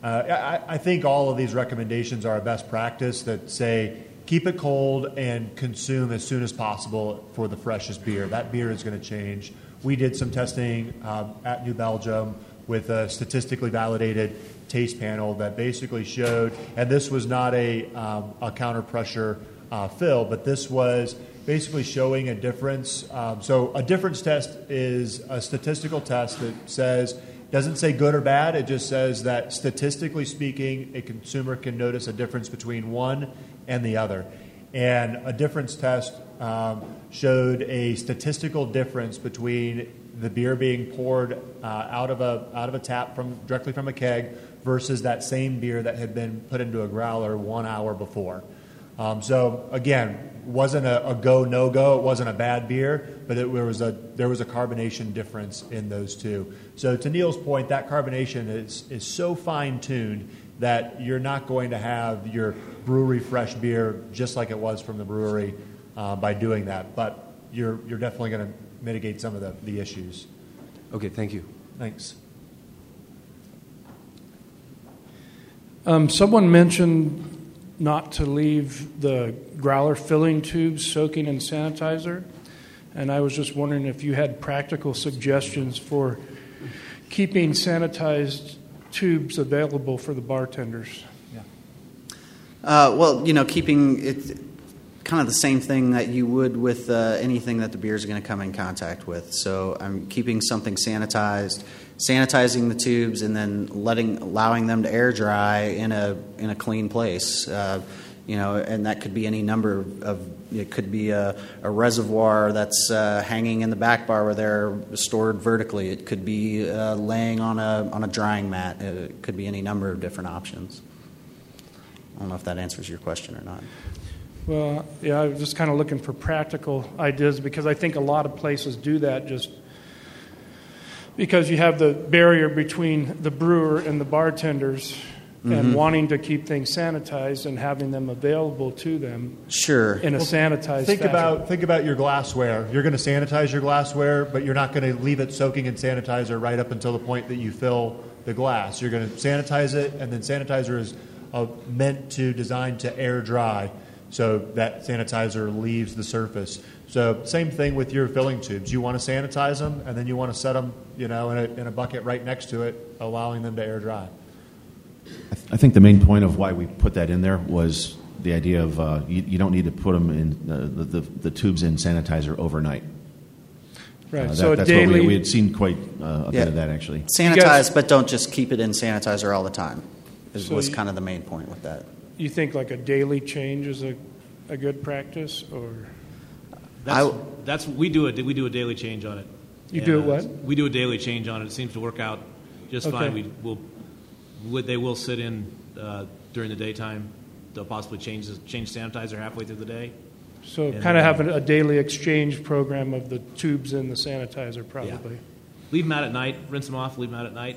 Speaker 2: I think all of these recommendations are a best practice that say keep it cold and consume as soon as possible for the freshest beer. That beer is going to change. We did some testing at New Belgium with a statistically validated taste panel that basically showed, and this was not a counter pressure fill, but this was basically showing a difference. So a difference test is a statistical test that doesn't say good or bad. It just says that statistically speaking, a consumer can notice a difference between one and the other. And a difference test showed a statistical difference between the beer being poured out of a tap directly from a keg versus that same beer that had been put into a growler 1 hour before. So again, wasn't a go no go. It wasn't a bad beer, but there was a carbonation difference in those two. So to Neil's point, that carbonation is so fine tuned that you're not going to have your brewery fresh beer just like it was from the brewery by doing that. But you're definitely going to mitigate some of the issues.
Speaker 11: Okay, thank you.
Speaker 2: Thanks.
Speaker 12: Someone mentioned not to leave the growler filling tubes soaking in sanitizer, and I was just wondering if you had practical suggestions for keeping sanitized tubes available for the bartenders.
Speaker 5: Well, keeping it kind of the same thing that you would with anything that the beer is going to come in contact with. So I'm keeping something sanitizing the tubes, and then allowing them to air dry in a clean place. And that could be any number of. It could be a reservoir that's hanging in the back bar where they're stored vertically. It could be laying on a drying mat. It could be any number of different options. I don't know if that answers your question or not.
Speaker 12: Well, yeah, I was just kind of looking for practical ideas because I think a lot of places do that just because you have the barrier between the brewer and the bartenders. and wanting to keep things sanitized and having them available to them in a sanitized fashion.
Speaker 2: Think about your glassware. You're going to sanitize your glassware, but you're not going to leave it soaking in sanitizer right up until the point that you fill the glass. You're going to sanitize it, and then sanitizer is designed to air dry, so that sanitizer leaves the surface. So same thing with your filling tubes. You want to sanitize them, and then you want to set them, in a bucket right next to it, allowing them to air dry.
Speaker 3: I think the main point of why we put that in there was the idea of you don't need to put them in the tubes in sanitizer overnight.
Speaker 12: Right.
Speaker 3: That's
Speaker 12: so
Speaker 3: what we had seen quite a bit of that, actually.
Speaker 5: Sanitize, but don't just keep it in sanitizer all the time. Was kind of the main point with that.
Speaker 12: You think like a daily change is a good practice, or?
Speaker 4: We do a daily change on it.
Speaker 12: You do it what?
Speaker 4: We do a daily change on it. It seems to work out just fine. They will sit in during the daytime. They'll possibly change sanitizer halfway through the day.
Speaker 12: So kind of have a daily exchange program of the tubes and the sanitizer, probably.
Speaker 4: Yeah. Leave them out at night. Rinse them off. Leave them out at night.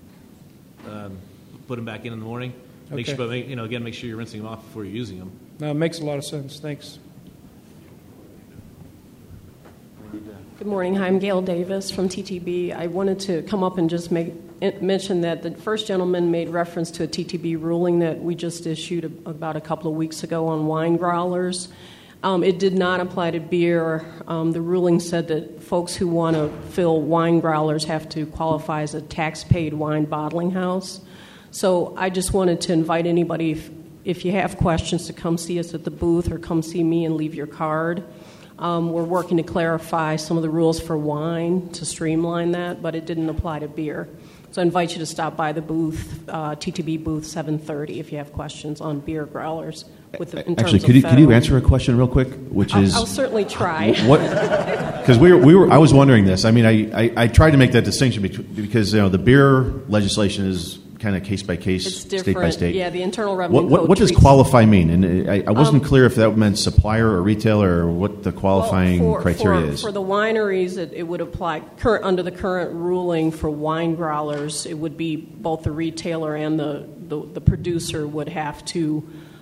Speaker 4: Put them back in the morning. Make sure you're rinsing them off before you're using them.
Speaker 12: No, it makes a lot of sense. Thanks.
Speaker 13: Good morning. Hi, I'm Gail Davis from TTB. I wanted to come up and just mention that the first gentleman made reference to a TTB ruling that we just issued about a couple of weeks ago on wine growlers. It did not apply to beer. The ruling said that folks who want to fill wine growlers have to qualify as a tax-paid wine bottling house. So I just wanted to invite anybody, if you have questions, to come see us at the booth or come see me and leave your card. We're working to clarify some of the rules for wine to streamline that, but it didn't apply to beer. So I invite you to stop by the booth, TTB booth 730, if you have questions on beer growlers.
Speaker 3: Actually, could you answer a question real quick?
Speaker 13: I'll certainly try.
Speaker 3: Because I was wondering this. I mean, I tried to make that distinction because the beer legislation is kind of case by case, state by state.
Speaker 13: Yeah, the Internal Revenue Code.
Speaker 3: What does qualify mean? And I wasn't clear if that meant supplier or retailer or what the qualifying criteria is.
Speaker 13: For the wineries, it would apply under the current ruling for wine growlers. It would be both the retailer and the producer would have to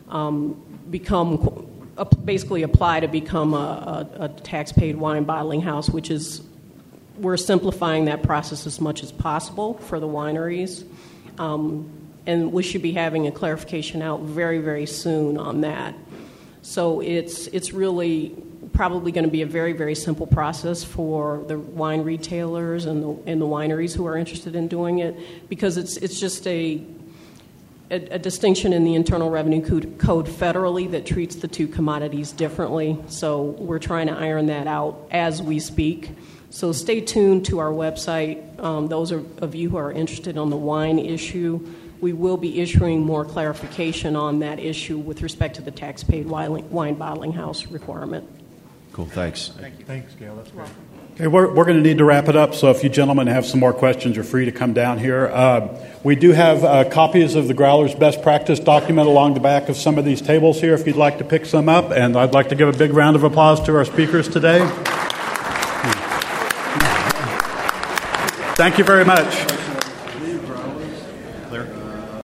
Speaker 13: basically apply to become a tax-paid wine bottling house, which is we're simplifying that process as much as possible for the wineries. And we should be having a clarification out very, very soon on that. So it's really probably going to be a very, very simple process for the wine retailers and the wineries who are interested in doing it, because it's just a distinction in the Internal Revenue Code federally that treats the two commodities differently. So we're trying to iron that out as we speak. So stay tuned to our website. Those of you who are interested on the wine issue, we will be issuing more clarification on that issue with respect to the tax-paid wine bottling house requirement.
Speaker 3: Cool, thanks.
Speaker 2: Thank you. Thanks, Gail. That's great.
Speaker 1: Okay, we're going to need to wrap it up, so if you gentlemen have some more questions, you're free to come down here. We do have copies of the Growler's Best Practice document along the back of some of these tables here if you'd like to pick some up, and I'd like to give a big round of applause to our speakers today. Thank you very much.